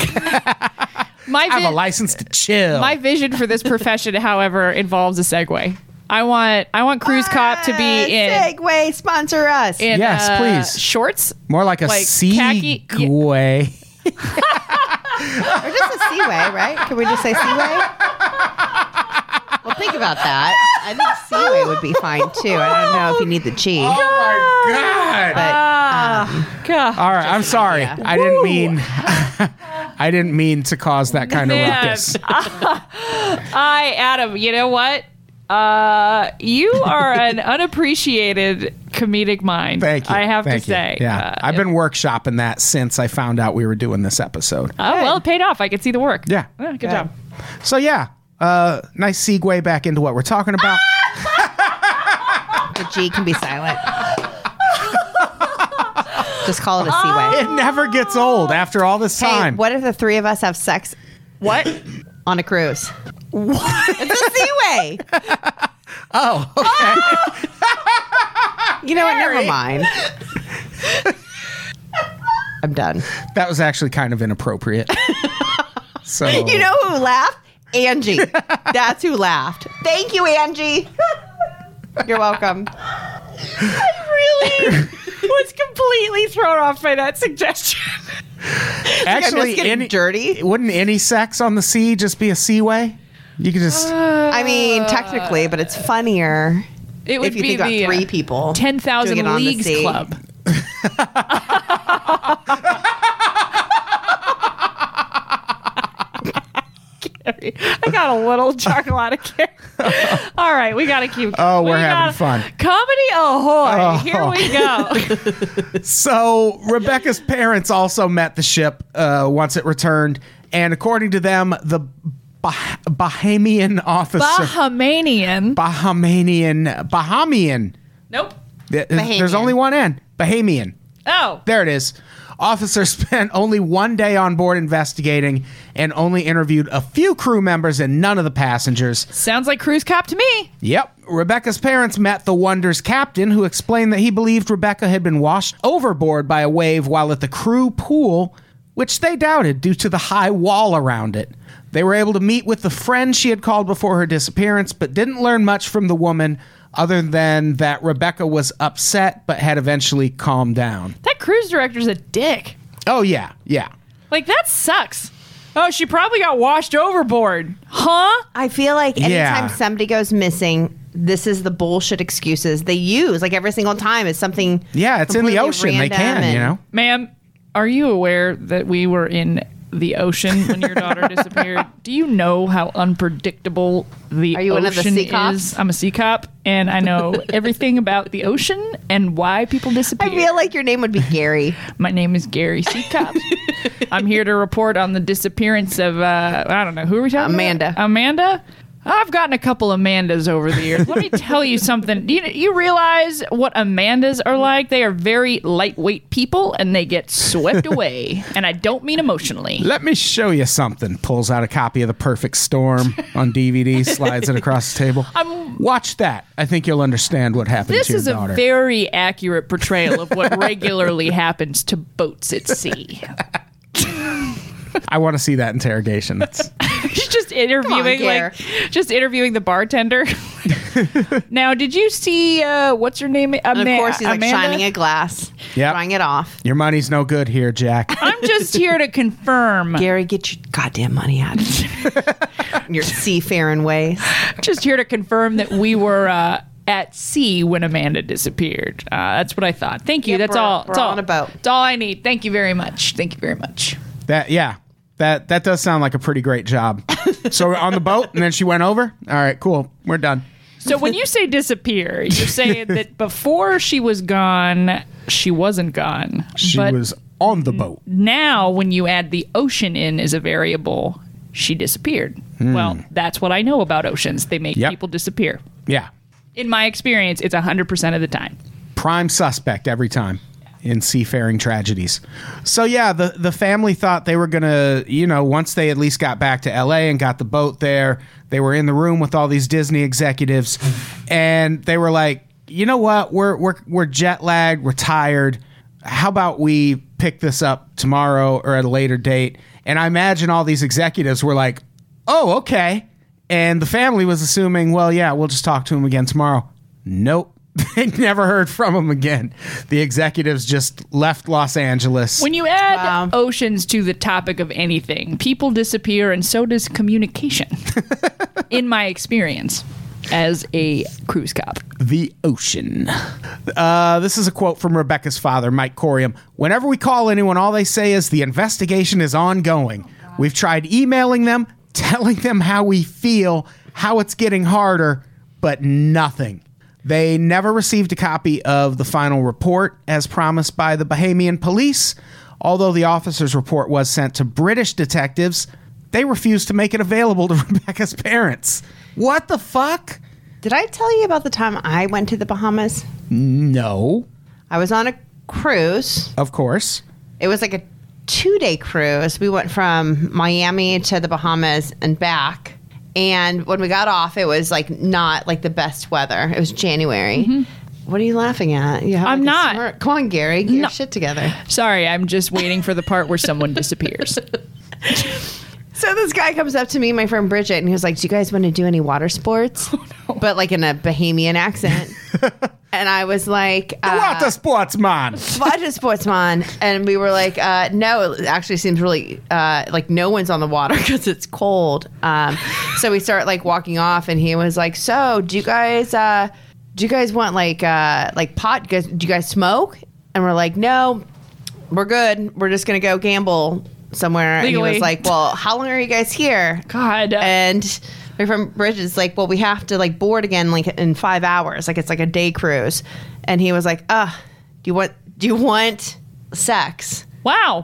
Speaker 3: My
Speaker 4: I have a
Speaker 3: vi-
Speaker 4: license to chill.
Speaker 3: My vision for this profession, however, involves a Segway. I want I want cruise cop to
Speaker 5: Ah,
Speaker 3: be in
Speaker 5: Segway, sponsor us.
Speaker 3: in
Speaker 4: Yes,
Speaker 3: uh,
Speaker 4: please.
Speaker 3: shorts.
Speaker 4: More like a
Speaker 3: like
Speaker 4: sea
Speaker 3: khaki- yeah.
Speaker 4: way.
Speaker 5: Or just a Seaway, right? Can we just say Seaway? We'll think about that. I think Seaway would be fine too. I don't know if you need the G.
Speaker 4: Oh my God.
Speaker 5: But um,
Speaker 3: God.
Speaker 4: All right, I'm sorry.
Speaker 5: idea.
Speaker 4: I didn't mean I didn't mean to cause that kind of
Speaker 3: Man.
Speaker 4: ruckus.
Speaker 3: I, Adam, you know what? Uh, you are an unappreciated comedic mind.
Speaker 4: Thank you.
Speaker 3: I have
Speaker 4: Thank
Speaker 3: to
Speaker 4: you.
Speaker 3: say.
Speaker 4: Yeah.
Speaker 3: Uh,
Speaker 4: I've been workshopping that since I found out we were doing this episode.
Speaker 3: Oh, well, it paid off. I could see the work.
Speaker 4: Yeah.
Speaker 3: Oh, good,
Speaker 5: Good.
Speaker 3: job.
Speaker 4: So yeah, uh, nice segue back into what we're talking about.
Speaker 5: the G can be silent. Just call it a Seaway.
Speaker 4: It never gets old after all this
Speaker 5: Hey,
Speaker 4: time.
Speaker 5: what if the three of us have sex
Speaker 3: What?
Speaker 5: on a cruise? What? It's a Seaway.
Speaker 4: Oh, okay.
Speaker 5: You know what? Never mind. I'm done.
Speaker 4: That was actually kind of inappropriate. So
Speaker 5: You know who laughed? Angie. That's who laughed. Thank you, Angie. You're welcome.
Speaker 3: Really was completely thrown off by that suggestion.
Speaker 4: actually,
Speaker 5: I'm just getting
Speaker 4: any,
Speaker 5: dirty.
Speaker 4: wouldn't any sex on the sea just be a seaway? You could just.
Speaker 5: I mean, technically, but it's funnier
Speaker 3: It would
Speaker 5: if you
Speaker 3: be
Speaker 5: think about
Speaker 3: the
Speaker 5: three
Speaker 3: uh,
Speaker 5: people.
Speaker 3: ten
Speaker 5: doing
Speaker 3: thousand
Speaker 5: it on the
Speaker 3: Leagues
Speaker 5: sea.
Speaker 3: Club. I got a little chuckle out of Carrie. All right, we got to keep.
Speaker 4: Oh, we're
Speaker 3: we
Speaker 4: having
Speaker 3: gotta-
Speaker 4: fun.
Speaker 3: Comedy ahoy!
Speaker 4: Oh.
Speaker 3: Here we go.
Speaker 4: So Rebecca's parents also met the ship uh, once it returned, and according to them, the bah- Bahamian officer,
Speaker 3: Bahamanian.
Speaker 4: Bahamian, Bahamian.
Speaker 3: Nope.
Speaker 4: Th- There's
Speaker 5: Bahamian.
Speaker 4: only one N. Bahamian.
Speaker 3: Oh,
Speaker 4: There it is. Officer spent only one day on board investigating and only interviewed a few crew members and none of the passengers.
Speaker 3: sounds like cruise cop to me.
Speaker 4: Yep. Rebecca's parents met the Wonder's captain, who explained that he believed Rebecca had been washed overboard by a wave while at the crew pool, which they doubted due to the high wall around it. They were able to meet with the friend she had called before her disappearance, but didn't learn much from the woman other than that Rebecca was upset but had eventually calmed down.
Speaker 3: That cruise director's a dick.
Speaker 4: Oh, yeah, yeah.
Speaker 3: Like, that sucks. Oh, she probably got washed overboard. Huh?
Speaker 5: I feel like anytime
Speaker 4: Yeah.
Speaker 5: somebody goes missing, this is the bullshit excuses they use. Like every single time, it's something.
Speaker 4: Yeah, it's in the
Speaker 5: completely
Speaker 4: ocean. They can,
Speaker 5: random
Speaker 4: you
Speaker 5: and-
Speaker 4: know?
Speaker 3: Ma'am, are you aware that we were in the ocean when your daughter disappeared? Do you know how unpredictable the
Speaker 5: Are you one of the
Speaker 3: ocean
Speaker 5: sea cops?
Speaker 3: is? I'm a sea cop, and I know everything about the ocean and why people disappear.
Speaker 5: I feel like your name would be Gary.
Speaker 3: My name is Gary Sea Cop. I'm here to report on the disappearance of, uh, I don't know, who are we talking
Speaker 5: Amanda.
Speaker 3: about? Amanda? I've gotten a couple Amandas over the years. Let me tell you something. Do you, you realize what Amandas are like? They are very lightweight people, and they get swept away. And I don't mean emotionally.
Speaker 4: Let me show you something. Pulls out a copy of The Perfect Storm on D V D, slides it across the table. Watch that. I think you'll understand what happened
Speaker 3: This
Speaker 4: to your
Speaker 3: is a
Speaker 4: daughter.
Speaker 3: very accurate portrayal of what regularly happens to boats at sea.
Speaker 4: I want to see that interrogation. That's,
Speaker 3: He's just interviewing
Speaker 5: Gare.
Speaker 3: like just interviewing the bartender. Now, did you see uh, what's her name?
Speaker 5: And of course, he's like
Speaker 3: Amanda?
Speaker 5: shining a glass,
Speaker 4: Yep.
Speaker 5: drawing it off.
Speaker 4: your money's no good here, Jack.
Speaker 3: I'm just here to confirm.
Speaker 5: Gary, get your goddamn money out of here. Your seafaring ways.
Speaker 3: Just here to confirm that we were uh, at sea when Amanda disappeared. Uh, that's what I thought. Thank you.
Speaker 5: Yep,
Speaker 3: that's
Speaker 5: we're-
Speaker 3: all.
Speaker 5: we're
Speaker 3: that's
Speaker 5: all
Speaker 3: all
Speaker 5: on a boat.
Speaker 3: That's all I need. Thank you very much. Thank you very much.
Speaker 4: That yeah. That that does sound like a pretty great job. So we're on the boat and then she went over? All right, cool. We're done.
Speaker 3: So when you say disappear, you're saying that before she was gone, she wasn't gone.
Speaker 4: She
Speaker 3: but
Speaker 4: was on the boat.
Speaker 3: now when you add the ocean in as a variable, she disappeared. Well, that's what I know about oceans. They make
Speaker 4: Yep.
Speaker 3: people disappear.
Speaker 4: Yeah.
Speaker 3: In my experience, it's one hundred percent of the time.
Speaker 4: Prime suspect every time in seafaring tragedies. So yeah, the the family thought they were gonna, you know, once they at least got back to L A and got the boat there, they were in the room with all these Disney executives, and they were like, you know what, we're we're we're jet lagged, we're tired. How about we pick this up tomorrow or at a later date? And I imagine all these executives were like, oh, okay. And the family was assuming, well, yeah, we'll just talk to him again tomorrow. Nope. They never heard from him again. The executives just left Los Angeles.
Speaker 3: When you add
Speaker 5: Wow.
Speaker 3: oceans to the topic of anything, people disappear and so does communication. in my experience as a cruise cop.
Speaker 4: The ocean. Uh, this is a quote from Rebecca's father, Mike Corium. Whenever we call anyone, all they say is the investigation is ongoing. We've tried emailing them, telling them how we feel, how it's getting harder, but nothing. They never received a copy of the final report as promised by the Bahamian police. Although the officer's report was sent to British detectives, they refused to make it available to Rebecca's parents. What the fuck?
Speaker 5: Did I tell you about the time I went to the Bahamas?
Speaker 4: No.
Speaker 5: I was on a cruise.
Speaker 4: Of course.
Speaker 5: It was like a two-day cruise. We went from Miami to the Bahamas and back. And when we got off, it was like not like the best weather. It was January. Mm-hmm. What are you laughing at? You have
Speaker 3: I'm
Speaker 5: like a
Speaker 3: not.
Speaker 5: smirk. Come on, Gary. Get
Speaker 3: No.
Speaker 5: your shit together.
Speaker 3: Sorry, I'm just waiting for the part where someone disappears.
Speaker 5: So this guy comes up to me, my friend Bridget, and he was like, do you guys want to do any water sports? Oh, no. But like in a Bahamian accent. And I was like... Uh,
Speaker 4: Water sportsman.
Speaker 5: Water sportsman. And we were like, uh, no, it actually seems really... Uh, like no one's on the water because it's cold. Um, so we start like walking off and he was like, so do you guys... Uh, do you guys want like uh, like pot? Do you, guys, do you guys smoke? And we're like, no, we're good. We're just going to go gamble somewhere.
Speaker 3: Legally.
Speaker 5: And he was like, well, how long are you guys here?
Speaker 3: God.
Speaker 5: And my friend Bridget's like, well, we have to like board again like in five hours. Like it's like a day cruise. And he was like, ah, do you want do you want sex?
Speaker 3: Wow.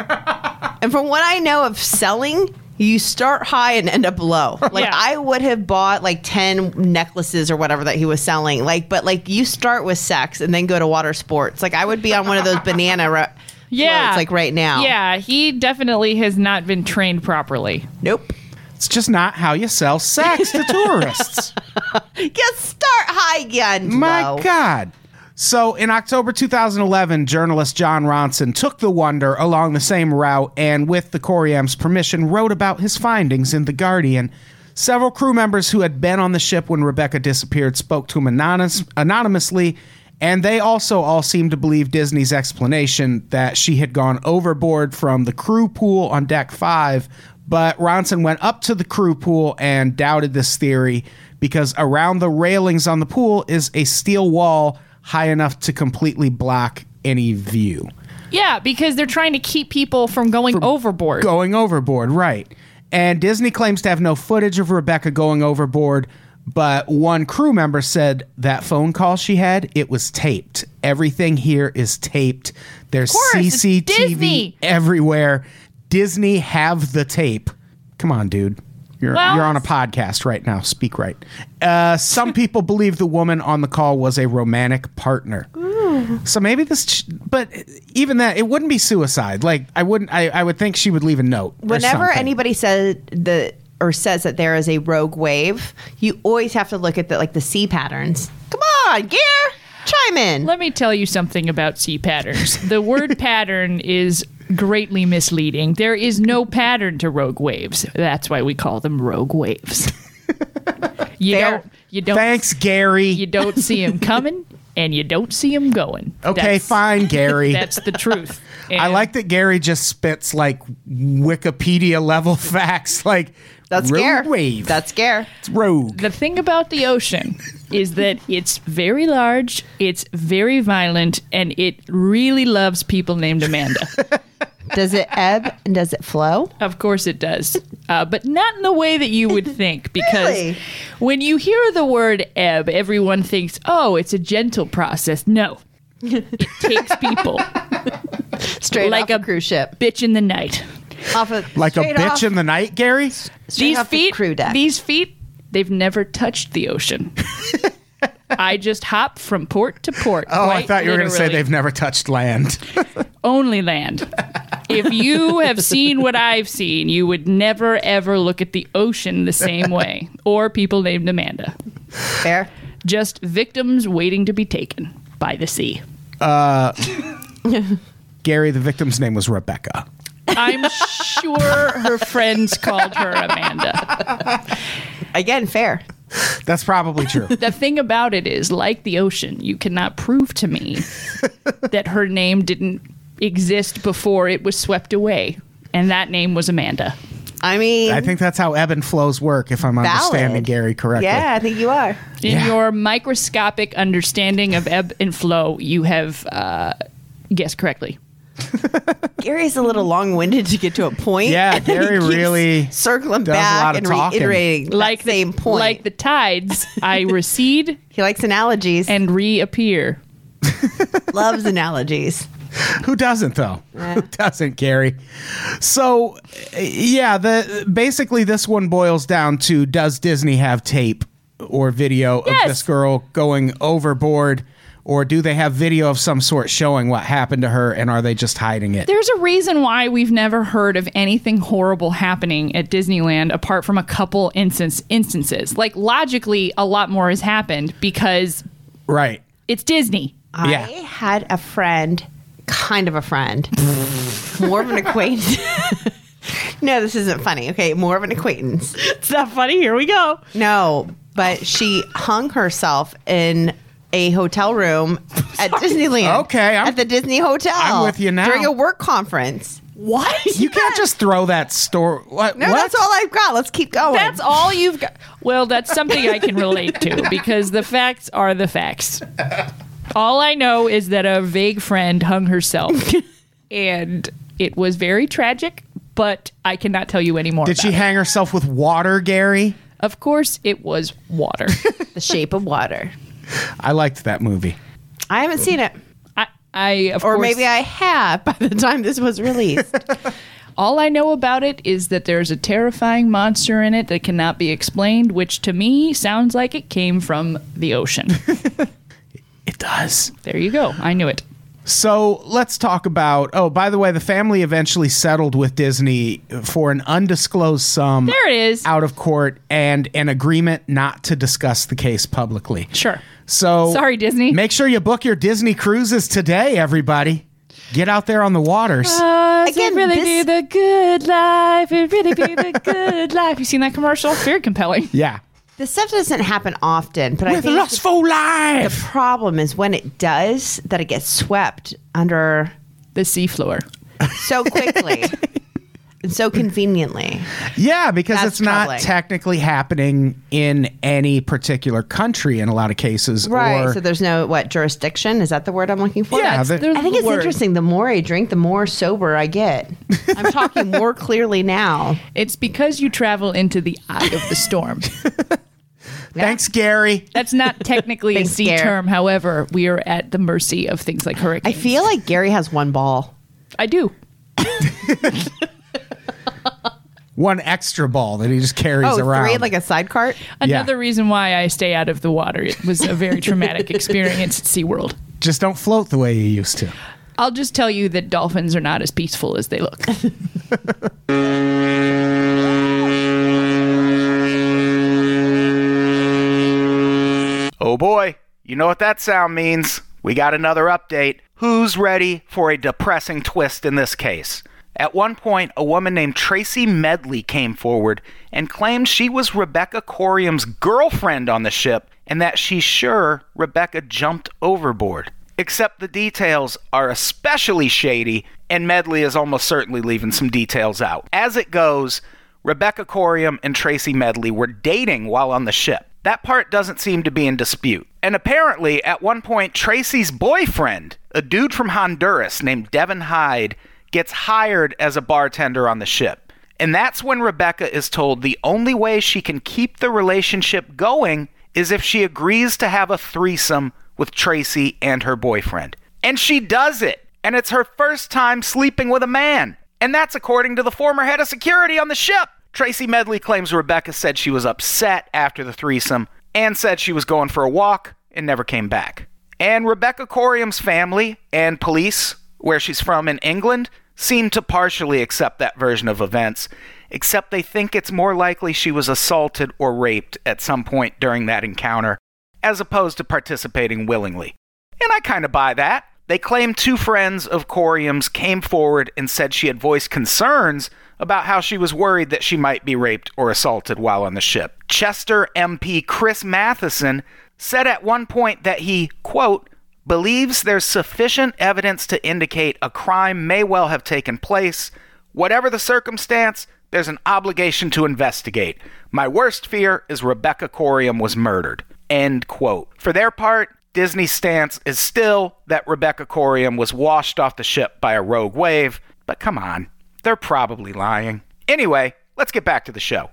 Speaker 5: And from what I know of selling, you start high and end up low. Like
Speaker 3: Yeah.
Speaker 5: I would have bought like ten necklaces or whatever that he was selling. Like, but like you start with sex and then go to water sports. Like I would be on one of those banana ro-
Speaker 3: Yeah.
Speaker 5: floats like right now.
Speaker 3: Yeah, he definitely has not been trained properly.
Speaker 5: Nope.
Speaker 4: It's just not how you sell sex to tourists.
Speaker 5: You start high again.
Speaker 4: My
Speaker 5: low.
Speaker 4: God. So in October two thousand eleven, journalist John Ronson took the Wonder along the same route and, with the Coriam's permission, wrote about his findings in The Guardian. Several crew members who had been on the ship when Rebecca disappeared spoke to him anonymous, anonymously, and they also all seemed to believe Disney's explanation that she had gone overboard from the crew pool on deck five. But Ronson went up to the crew pool and doubted this theory because around the railings on the pool is a steel wall high enough to completely block any view.
Speaker 3: Yeah, because they're trying to keep people from going overboard.
Speaker 4: Going overboard, right. And Disney claims to have no footage of Rebecca going overboard, but one crew member said that phone call she had, it was taped. Everything here is taped. There's
Speaker 3: course,
Speaker 4: C
Speaker 3: it's
Speaker 4: C T V
Speaker 3: Disney.
Speaker 4: everywhere. Disney have the tape. Come on, dude. You're,
Speaker 3: Well-
Speaker 4: you're on a podcast right now. Speak right. Uh, some people believe the woman on the call was a romantic partner. So maybe this, ch- but even that, it wouldn't be suicide. Like I wouldn't, I, I would think she would leave a note. or
Speaker 5: Whenever
Speaker 4: something.
Speaker 5: anybody says the or says that there is a rogue wave, you always have to look at the like the sea patterns. Come on, Gear, chime in.
Speaker 3: Let me tell you something about sea patterns. The word pattern is greatly misleading. There is no pattern to rogue waves. That's why we call them rogue waves. You
Speaker 5: Fair.
Speaker 3: don't. You don't.
Speaker 4: Thanks, Gary.
Speaker 3: You don't see them coming, and you don't see them going.
Speaker 4: okay,
Speaker 3: That's-
Speaker 4: fine, Gary.
Speaker 3: That's the truth.
Speaker 4: I
Speaker 3: And
Speaker 4: like that Gary just spits like Wikipedia level facts. Like
Speaker 5: That's
Speaker 4: rogue
Speaker 5: Scare.
Speaker 4: wave.
Speaker 5: That's Scare.
Speaker 4: It's rogue.
Speaker 3: The thing about the ocean is that it's very large, it's very violent, and it really loves people named Amanda.
Speaker 5: Does it ebb and does it flow?
Speaker 3: Of course it does, uh, but not in the way that you would think. Because
Speaker 5: Really?
Speaker 3: when you hear the word ebb, everyone thinks, oh, it's a gentle process. No, it takes people
Speaker 5: Straight
Speaker 3: Like
Speaker 5: off a,
Speaker 3: a-
Speaker 5: cruise ship.
Speaker 3: bitch in the night.
Speaker 5: Off of,
Speaker 4: Like a
Speaker 5: straight
Speaker 4: bitch
Speaker 5: off,
Speaker 4: in the night, Gary?
Speaker 5: straight
Speaker 3: These
Speaker 5: off the
Speaker 3: feet,
Speaker 5: crew deck.
Speaker 3: these feet, they've never touched the ocean. I just hop from port to port.
Speaker 4: Oh, I
Speaker 3: quite
Speaker 4: thought you were going to say
Speaker 3: literally.
Speaker 4: they've never touched land.
Speaker 3: Only land. If you have seen what I've seen, you would never ever look at the ocean the same way, or people named Amanda.
Speaker 5: Fair.
Speaker 3: Just victims waiting to be taken by the sea.
Speaker 4: Gary, the victim's name was Rebecca.
Speaker 3: I'm sure her friends called her Amanda.
Speaker 5: Again, fair.
Speaker 4: That's probably true.
Speaker 3: The thing about it is, like the ocean, you cannot prove to me that her name didn't exist before it was swept away. And that name was Amanda.
Speaker 5: I mean,
Speaker 4: I think that's how ebb and flows work, if I'm
Speaker 5: Valid.
Speaker 4: understanding Gary correctly.
Speaker 5: yeah, I think you are.
Speaker 3: In
Speaker 4: Yeah.
Speaker 3: your microscopic understanding of ebb and flow, you have uh, guessed correctly.
Speaker 5: Gary's a little long-winded to get to a point.
Speaker 4: Yeah,
Speaker 5: and then he
Speaker 4: Gary
Speaker 5: keeps
Speaker 4: really
Speaker 5: circling
Speaker 4: does a
Speaker 5: back
Speaker 4: lot of
Speaker 5: and
Speaker 4: talking.
Speaker 5: reiterating
Speaker 3: Like
Speaker 5: that same
Speaker 3: the,
Speaker 5: point.
Speaker 3: Like the tides, I recede
Speaker 5: he likes analogies
Speaker 3: and reappear.
Speaker 5: loves analogies.
Speaker 4: Who doesn't, though? Who doesn't, Gary? So, uh, yeah, the basically this one boils down to, does Disney have tape or video
Speaker 3: Yes.
Speaker 4: of this girl going overboard, or do they have video of some sort showing what happened to her, and are they just hiding it?
Speaker 3: There's a reason why we've never heard of anything horrible happening at Disneyland apart from a couple instance, instances. Like, logically, a lot more has happened because
Speaker 4: Right.
Speaker 3: it's Disney.
Speaker 5: I
Speaker 4: Yeah.
Speaker 5: had a friend, kind of a friend, more of an acquaintance. No, this isn't funny. Okay, more of an acquaintance.
Speaker 3: It's not funny. Here we go.
Speaker 5: No, but she hung herself in a hotel room at Disneyland.
Speaker 4: Okay, I'm-
Speaker 5: at the Disney Hotel.
Speaker 4: I'm with you now.
Speaker 5: During a work conference.
Speaker 3: What?
Speaker 4: You can't just throw that store. What?
Speaker 5: No,
Speaker 4: what?
Speaker 5: that's all I've got. Let's keep going.
Speaker 3: That's all you've got. Well, that's something I can relate to because the facts are the facts. All I know is that a vague friend hung herself, and it was very tragic, but I cannot tell you any more.
Speaker 4: Did
Speaker 3: about
Speaker 4: she
Speaker 3: it.
Speaker 4: hang herself with water, Gary?
Speaker 3: Of course, it was water.
Speaker 5: The Shape of Water.
Speaker 4: I liked that movie.
Speaker 5: I haven't seen it.
Speaker 3: I, I of
Speaker 5: Or
Speaker 3: course,
Speaker 5: maybe I have by the time this was released.
Speaker 3: all I know about it is that there's a terrifying monster in it that cannot be explained, which to me sounds like it came from the ocean.
Speaker 4: It does.
Speaker 3: There you go. I knew it.
Speaker 4: So let's talk about. Oh, by the way, the family eventually settled with Disney for an undisclosed sum.
Speaker 3: There it is.
Speaker 4: Out of court and an agreement not to discuss the case publicly.
Speaker 3: Sure.
Speaker 4: So
Speaker 3: Sorry, Disney.
Speaker 4: Make sure you book your Disney cruises today, everybody. Get out there on the waters.
Speaker 3: Uh,
Speaker 5: Again,
Speaker 3: it really
Speaker 5: this-
Speaker 3: be the good life. It really be the good life. You seen that commercial? Very compelling.
Speaker 4: yeah.
Speaker 5: This stuff doesn't happen often, but I
Speaker 4: With
Speaker 5: think the
Speaker 4: lustful life.
Speaker 5: problem is when it does, that it gets swept under
Speaker 3: The seafloor.
Speaker 5: so quickly and so conveniently.
Speaker 4: Yeah, because
Speaker 5: That's
Speaker 4: it's not
Speaker 5: troubling.
Speaker 4: technically happening in any particular country in a lot of cases.
Speaker 5: Right.
Speaker 4: Or,
Speaker 5: So there's no, what, jurisdiction? Is that the word I'm looking for?
Speaker 4: Yeah,
Speaker 3: That's
Speaker 4: the-
Speaker 3: the
Speaker 5: I think it's
Speaker 3: word.
Speaker 5: interesting. The more I drink, the more sober I get. I'm talking more clearly now.
Speaker 3: It's because you travel into the eye of the storm.
Speaker 4: Thanks, Gary.
Speaker 3: That's not technically a
Speaker 5: Thanks,
Speaker 3: sea
Speaker 5: Gare.
Speaker 3: term. However, we are at the mercy of things like
Speaker 5: I
Speaker 3: hurricanes.
Speaker 5: feel like Gary has one ball.
Speaker 3: I do.
Speaker 4: One extra ball that he just carries
Speaker 5: Oh,
Speaker 4: around.
Speaker 5: three, like a side cart?
Speaker 3: Another reason why I stay out of the water. It was a very traumatic experience at SeaWorld.
Speaker 4: Just don't float the way you used to.
Speaker 3: I'll just tell you that dolphins are not as peaceful as they look.
Speaker 2: Oh boy, you know what that sound means. We got another update. Who's ready for a depressing twist in this case? At one point, a woman named Tracy Medley came forward and claimed she was Rebecca Corium's girlfriend on the ship and that she's sure Rebecca jumped overboard. Except the details are especially shady, and Medley is almost certainly leaving some details out. As it goes, Rebecca Corium and Tracy Medley were dating while on the ship. That part doesn't seem to be in dispute. And apparently, at one point, Tracy's boyfriend, a dude from Honduras named Devin Hyde, gets hired as a bartender on the ship. And that's when Rebecca is told the only way she can keep the relationship going is if she agrees to have a threesome with Tracy and her boyfriend. And she does it. And it's her first time sleeping with a man. And that's according to the former head of security on the ship. Tracy Medley claims Rebecca said she was upset after the threesome and said she was going for a walk and never came back. And Rebecca Corium's family and police, where she's from in England, seem to partially accept that version of events, except they think it's more likely she was assaulted or raped at some point during that encounter, as opposed to participating willingly. And I kind of buy that. They claim two friends of Corium's came forward and said she had voiced concerns about how she was worried that she might be raped or assaulted while on the ship. Chester M P Chris Matheson said at one point that he, quote, believes there's sufficient evidence to indicate a crime may well have taken place. Whatever the circumstance, there's an obligation to investigate. My worst fear is Rebecca Corium was murdered. End quote. For their part, Disney's stance is still that Rebecca Corium was washed off the ship by a rogue wave, but come on, they're probably lying. Anyway, let's get back to the show.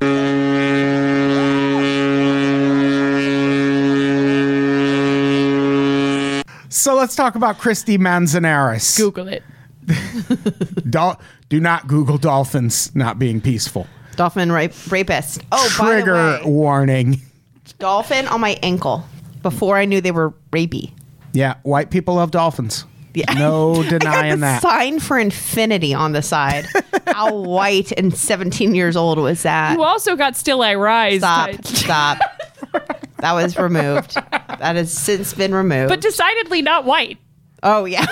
Speaker 4: So let's talk about Christy Manzanares.
Speaker 3: Google it.
Speaker 4: Dol- do not Google dolphins not being peaceful.
Speaker 5: Dolphin rape, rapist. Oh,
Speaker 4: Trigger
Speaker 5: by the way,
Speaker 4: warning.
Speaker 5: dolphin on my ankle before I knew they were rapey.
Speaker 4: Yeah, white people love dolphins.
Speaker 5: Yeah.
Speaker 4: No
Speaker 5: I got
Speaker 4: denying
Speaker 5: the
Speaker 4: that.
Speaker 5: sign for infinity on the side. How white and seventeen years old was that?
Speaker 3: You also got Still I Rise.
Speaker 5: Stop,
Speaker 3: type.
Speaker 5: stop. That was removed. That has since been removed.
Speaker 3: But decidedly not white.
Speaker 5: oh, yeah.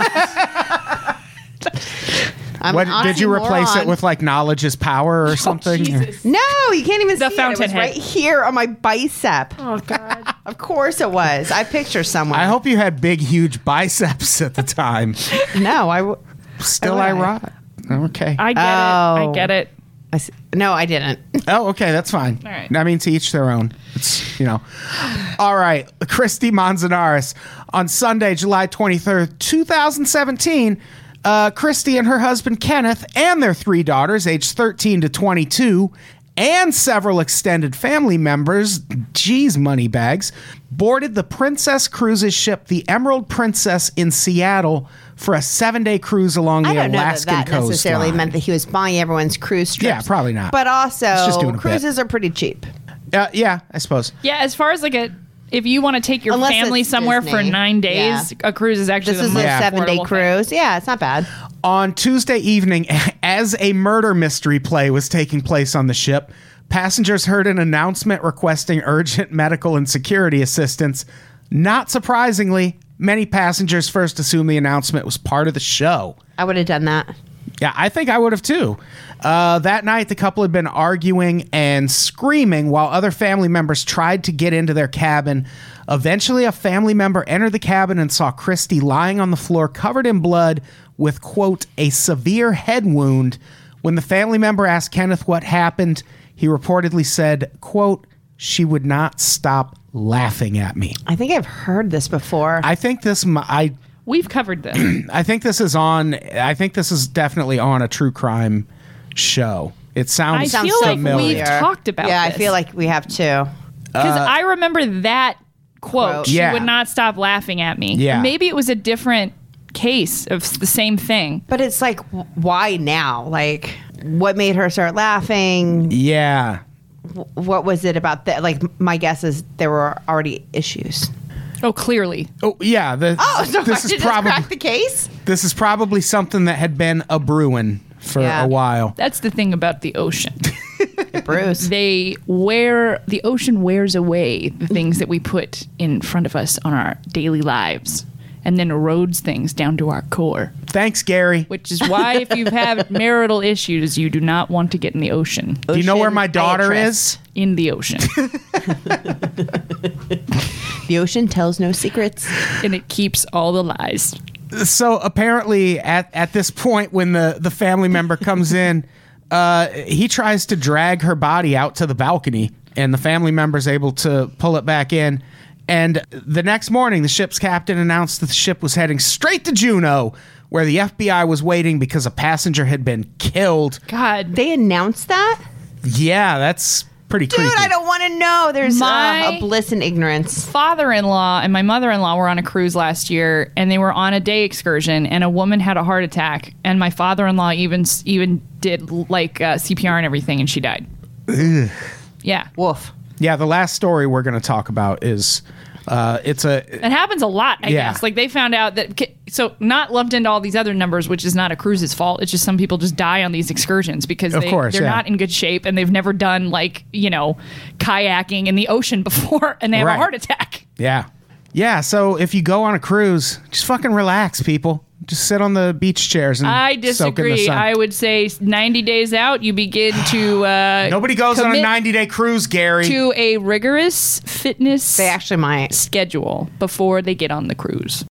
Speaker 5: I'm
Speaker 4: What,
Speaker 5: an
Speaker 4: did you replace it
Speaker 5: oxymoron.
Speaker 4: with like knowledge is power or something?
Speaker 3: Jesus.
Speaker 5: No, you can't even
Speaker 3: The
Speaker 5: see it. It was
Speaker 3: fountainhead.
Speaker 5: right here on my bicep.
Speaker 3: Oh, God.
Speaker 5: Of course it was. I picture someone.
Speaker 4: I hope you had big, huge biceps at the time.
Speaker 5: No, I. W-
Speaker 4: Still
Speaker 5: Why
Speaker 4: I
Speaker 5: would I?
Speaker 4: rot. Okay.
Speaker 3: I get it.
Speaker 5: Oh.
Speaker 3: I get it.
Speaker 5: I s- no, I didn't.
Speaker 4: Oh, okay, that's fine.
Speaker 3: All right.
Speaker 4: I mean, to each their own. It's, you know. All right, Christy Manzanares. On Sunday, July twenty-third, twenty seventeen, uh, Christy and her husband Kenneth and their three daughters, aged thirteen to twenty-two, and several extended family members, geez, money bags, boarded the Princess Cruises ship, the Emerald Princess, in Seattle for a seven-day cruise along
Speaker 5: I
Speaker 4: the
Speaker 5: don't know that
Speaker 4: Alaskan
Speaker 5: that
Speaker 4: coastline.
Speaker 5: necessarily meant that he was buying everyone's cruise trips.
Speaker 4: Yeah, probably not.
Speaker 5: But also,
Speaker 4: just doing a bit.
Speaker 5: cruises are pretty cheap.
Speaker 4: Uh, yeah, I suppose.
Speaker 3: Yeah, as far as like a, if you want to take your
Speaker 5: Unless
Speaker 3: family
Speaker 5: it's
Speaker 3: somewhere for
Speaker 5: Disney.
Speaker 3: nine days,
Speaker 5: Yeah.
Speaker 3: a cruise is actually
Speaker 5: This
Speaker 3: the
Speaker 5: is
Speaker 3: most
Speaker 5: a
Speaker 4: Yeah.
Speaker 5: seven-day
Speaker 3: affordable
Speaker 5: cruise. Yeah, it's not bad.
Speaker 4: On Tuesday evening, as a murder mystery play was taking place on the ship, passengers heard an announcement requesting urgent medical and security assistance. Not surprisingly, many passengers first assumed the announcement was part of the show.
Speaker 5: I would have done that.
Speaker 4: Yeah, I think I would have too. Uh, that night, the couple had been arguing and screaming while other family members tried to get into their cabin. Eventually, a family member entered the cabin and saw Christy lying on the floor covered in blood with, quote, a severe head wound. When the family member asked Kenneth what happened, he reportedly said, quote, she would not stop laughing at me.
Speaker 5: I think I've heard this before.
Speaker 4: I think this, m- I,
Speaker 3: We've covered this.
Speaker 4: I think this is on, I think this is definitely on a true crime show. It sounds
Speaker 3: I
Speaker 5: Sounds
Speaker 3: feel like
Speaker 4: familiar.
Speaker 3: we've talked about
Speaker 5: yeah,
Speaker 3: this.
Speaker 5: I feel like we have too.
Speaker 3: Because I remember that quote.
Speaker 5: Quote.
Speaker 3: She
Speaker 4: Yeah.
Speaker 3: would not stop laughing at me.
Speaker 4: Yeah.
Speaker 3: Maybe it was a different case of the same thing.
Speaker 5: But it's like, w- why now? Like, what made her start laughing?
Speaker 4: Yeah.
Speaker 5: W- What was it about that? Like, my guess is there were already issues.
Speaker 3: Oh, clearly.
Speaker 4: Oh yeah. The,
Speaker 5: Oh, so
Speaker 4: this
Speaker 5: did
Speaker 4: is
Speaker 5: this
Speaker 4: probably
Speaker 5: crack the case?
Speaker 4: this is probably something that had been a brewing for
Speaker 5: Yeah.
Speaker 4: a while.
Speaker 3: That's the thing about the ocean.
Speaker 5: Bruce.
Speaker 3: They wear, the ocean wears away the things that we put in front of us on our daily lives and then erodes things down to our core.
Speaker 4: Thanks, Gary.
Speaker 3: Which is why if you have marital issues, you do not want to get in the ocean.
Speaker 4: Do you know where my daughter
Speaker 5: Beatrice.
Speaker 4: is?
Speaker 3: In the ocean.
Speaker 5: The ocean tells no secrets.
Speaker 3: And it keeps all the lies.
Speaker 4: So apparently, at at this point, when the the family member comes in, uh, he tries to drag her body out to the balcony, and the family member's able to pull it back in. And the next morning, the ship's captain announced that the ship was heading straight to Juneau, where the F B I was waiting because a passenger had been killed.
Speaker 3: God.
Speaker 5: They announced that?
Speaker 4: Yeah, that's pretty
Speaker 5: Dude,
Speaker 4: creepy.
Speaker 5: I don't want to know. There's
Speaker 3: My-
Speaker 5: uh, a bliss in ignorance.
Speaker 3: Father-in-law and my mother-in-law were on a cruise last year, and they were on a day excursion, and a woman had a heart attack, and my father-in-law even even did like uh, C P R and everything, and she died. Yeah,
Speaker 5: Woof.
Speaker 4: Yeah, the last story we're going to talk about is uh, it's a
Speaker 3: it happens a lot. I
Speaker 4: Yeah.
Speaker 3: guess like they found out that so not lumped into all these other numbers, which is not a cruise's fault. It's just some people just die on these excursions because
Speaker 4: Of
Speaker 3: they,
Speaker 4: course,
Speaker 3: they're
Speaker 4: yeah.
Speaker 3: not in good shape and they've never done like you know kayaking in the ocean before, and they have
Speaker 4: Right.
Speaker 3: a heart attack.
Speaker 4: yeah. Yeah, so if you go on a cruise, just fucking relax, people. Just sit on the beach chairs and
Speaker 3: I
Speaker 4: soak in the
Speaker 3: disagree.
Speaker 4: sun.
Speaker 3: I would say ninety days out, you begin to uh,
Speaker 4: Nobody goes on a
Speaker 3: commit
Speaker 4: ninety-day cruise, Gary.
Speaker 3: to a rigorous fitness
Speaker 5: They actually might.
Speaker 3: schedule before they get on the cruise.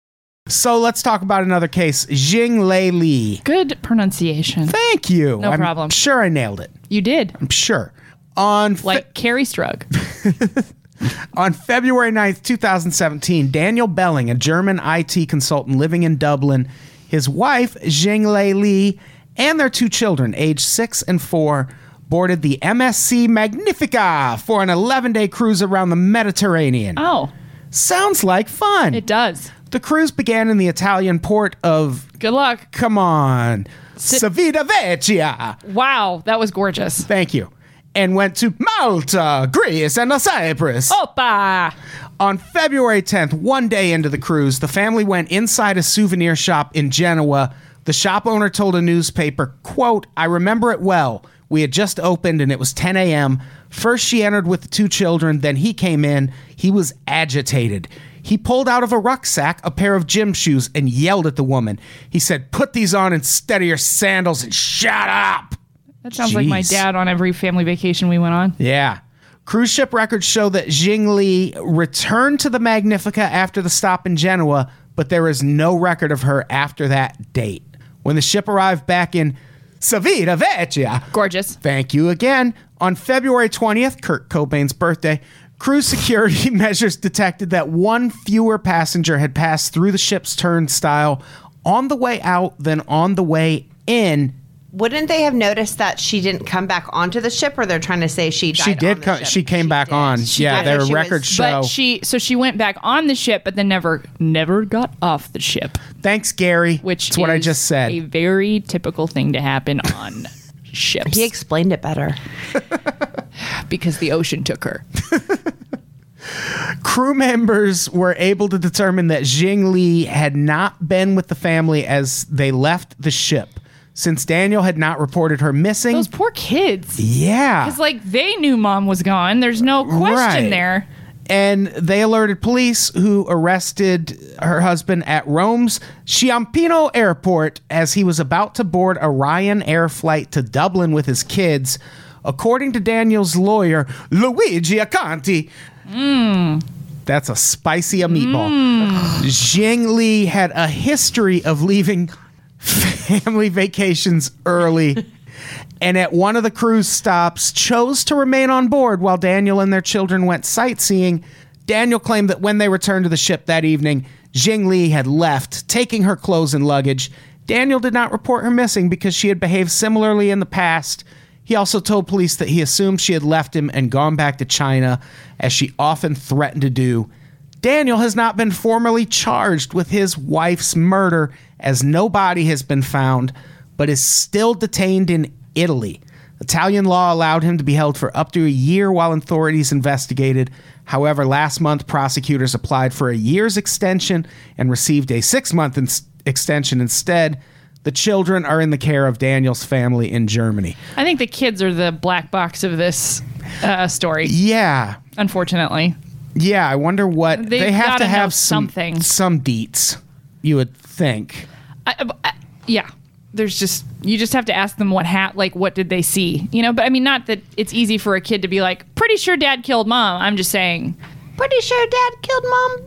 Speaker 4: So let's talk about another case. Jing Lei Li.
Speaker 3: Good pronunciation.
Speaker 4: Thank you.
Speaker 3: No
Speaker 4: I'm
Speaker 3: problem.
Speaker 4: sure I nailed it.
Speaker 3: You did.
Speaker 4: I'm sure. On fe-
Speaker 3: Like Carrie Strug.
Speaker 4: On February ninth, twenty seventeen, Daniel Belling, a German I T consultant living in Dublin, his wife, Jing Lei Li, and their two children, aged six and four, boarded the M S C Magnifica for an eleven-day cruise around the Mediterranean.
Speaker 3: Oh,
Speaker 4: Sounds like fun.
Speaker 3: it does.
Speaker 4: The cruise began in the Italian port of,
Speaker 3: Good luck.
Speaker 4: come on,
Speaker 3: Sit-
Speaker 4: Civitavecchia.
Speaker 3: Wow, that was gorgeous.
Speaker 4: Thank you. And went to Malta, Greece, and Cyprus.
Speaker 3: Opa!
Speaker 4: On February tenth, one day into the cruise, the family went inside a souvenir shop in Genoa. The shop owner told a newspaper, quote, "I remember it well. We had just opened and it was ten a.m. First she entered with the two children, then he came in. He was agitated. He pulled out of a rucksack a pair of gym shoes and yelled at the woman. He said, 'Put these on instead of your sandals and shut up.'"
Speaker 3: That sounds like my
Speaker 4: Jeez.
Speaker 3: dad on every family vacation we went on.
Speaker 4: Yeah. Cruise ship records show that Jing Li returned to the Magnifica after the stop in Genoa, but there is no record of her after that date. When the ship arrived back in Civitavecchia,
Speaker 3: Gorgeous.
Speaker 4: thank you again, on February twentieth, Kurt Cobain's birthday, cruise security measures detected that one fewer passenger had passed through the ship's turnstile on the way out than on the way in.
Speaker 5: Wouldn't they have noticed that she didn't come back onto the ship, or they're trying to say she died
Speaker 4: She
Speaker 5: on
Speaker 4: did
Speaker 5: the
Speaker 4: come,
Speaker 5: ship?
Speaker 4: she came back
Speaker 5: did.
Speaker 4: on.
Speaker 5: She
Speaker 4: yeah,
Speaker 5: did.
Speaker 4: their
Speaker 5: She was-
Speaker 4: records show.
Speaker 3: But she, so she went back on the ship, but then never, never got off the ship,
Speaker 4: Thanks, Gary.
Speaker 3: which
Speaker 4: That's what I
Speaker 3: is
Speaker 4: just said.
Speaker 3: a very typical thing to happen on ships
Speaker 5: He explained it better.
Speaker 3: because the ocean took her.
Speaker 4: Crew members were able to determine that Jing Li had not been with the family as they left the ship. Since Daniel had not reported her missing.
Speaker 3: Those poor kids.
Speaker 4: yeah.
Speaker 3: Because, like, they knew mom was gone. There's no question
Speaker 4: Right.
Speaker 3: there.
Speaker 4: And they alerted police, who arrested her husband at Rome's Ciampino Airport as he was about to board a Ryanair flight to Dublin with his kids. According to Daniel's lawyer, Luigi Acanti, that's a spicy a meatball. Jing Li had a history of leaving family vacations early, and at one of the cruise stops chose to remain on board while Daniel and their children went sightseeing. Daniel claimed that when they returned to the ship that evening, Jing Li had left, taking her clothes and luggage. Daniel did not report her missing because she had behaved similarly in the past. He also told police that he assumed she had left him and gone back to China, as she often threatened to do. Daniel has not been formally charged with his wife's murder, as no body has been found, but is still detained in Italy. Italian law allowed him to be held for up to a year while authorities investigated. However, last month, prosecutors applied for a year's extension and received a six-month ins- extension instead. The children are in the care of Daniel's family in Germany.
Speaker 3: I think the kids are the black box of this uh, story,
Speaker 4: Yeah.
Speaker 3: unfortunately.
Speaker 4: Yeah, I wonder what
Speaker 3: They've
Speaker 4: they have
Speaker 3: gotta
Speaker 4: to
Speaker 3: know
Speaker 4: have some
Speaker 3: something.
Speaker 4: some deets, you would think.
Speaker 3: I, I, yeah. There's just, you just have to ask them what hap- like what did they see, you know? But I mean, not that it's easy for a kid to be like, pretty sure dad killed mom. I'm just saying,
Speaker 5: Pretty sure dad killed mom,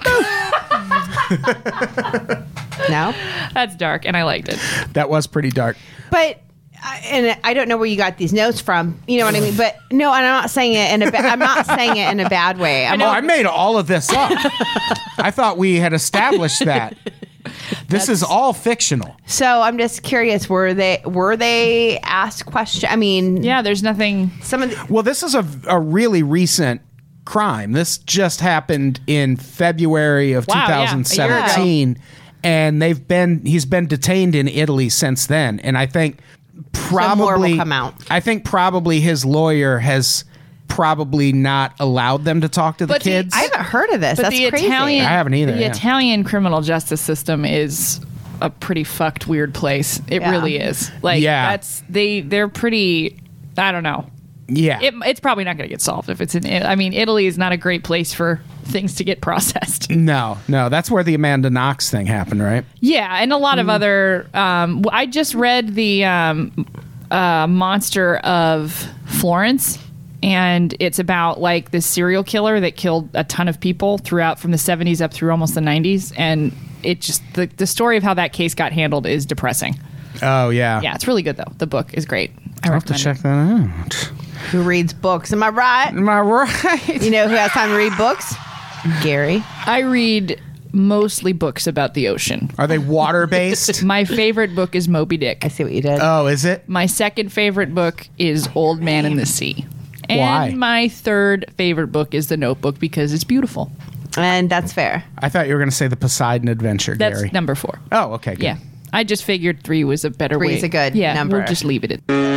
Speaker 5: boo. No?
Speaker 3: that's dark, and I liked it.
Speaker 4: That was pretty dark.
Speaker 5: But I- and I don't know where you got these notes from. You know what I mean? But no, and I'm not saying it in a. Ba- I'm not saying it in a bad way. I'm
Speaker 4: Oh, I made all of this up. I thought we had established that. This is all fictional.
Speaker 5: so I'm just curious. Were they were they asked question? I mean,
Speaker 3: Yeah, there's nothing.
Speaker 5: some of the,
Speaker 4: Well, this is a, a really recent crime. This just happened in February of
Speaker 3: Wow, yeah, a year
Speaker 4: twenty seventeen, and they've been he's been detained in Italy since then. And I think probably
Speaker 5: more will come out.
Speaker 4: I think probably his lawyer has probably not allowed them to talk to the
Speaker 3: But the-
Speaker 4: kids.
Speaker 5: I haven't heard of this.
Speaker 3: But
Speaker 5: That's
Speaker 3: the
Speaker 5: crazy.
Speaker 3: Italian,
Speaker 4: I haven't either,
Speaker 3: The
Speaker 4: yeah.
Speaker 3: Italian criminal justice system is a pretty fucked weird place. It
Speaker 5: Yeah.
Speaker 3: really is. Like,
Speaker 4: Yeah.
Speaker 3: that's they. They're pretty. I don't know.
Speaker 4: yeah.
Speaker 3: It, it's probably not going to get solved if it's in. I mean, Italy is not a great place for things to get processed.
Speaker 4: no, no, that's where the Amanda Knox thing happened, right?
Speaker 3: Yeah, and a lot of other. Um, I just read the um, uh, Monster of Florence, and it's about like this serial killer that killed a ton of people throughout from the seventies up through almost the nineties, and it just the the story of how that case got handled is depressing.
Speaker 4: Oh, yeah.
Speaker 3: Yeah, it's really good though. The book is great. I
Speaker 4: I'll have to
Speaker 3: recommend
Speaker 4: check
Speaker 3: it.
Speaker 4: that out.
Speaker 5: Who reads books? Am I right?
Speaker 4: Am I right?
Speaker 5: You know who has time to read books? Gary.
Speaker 3: I read mostly books about the ocean.
Speaker 4: Are they water-based?
Speaker 3: My favorite book is Moby Dick.
Speaker 5: I see what you did.
Speaker 4: Oh, is it?
Speaker 3: My second favorite book is Old Man in the Sea. And
Speaker 4: Why?
Speaker 3: my third favorite book is The Notebook because it's beautiful.
Speaker 5: And that's fair.
Speaker 4: I thought you were going to say the Poseidon Adventure,
Speaker 3: That's
Speaker 4: Gary.
Speaker 3: number four.
Speaker 4: Oh, okay, good.
Speaker 3: Yeah. I just figured three was a better way.
Speaker 5: Three's a good
Speaker 3: yeah,
Speaker 5: number.
Speaker 3: We'll just leave it at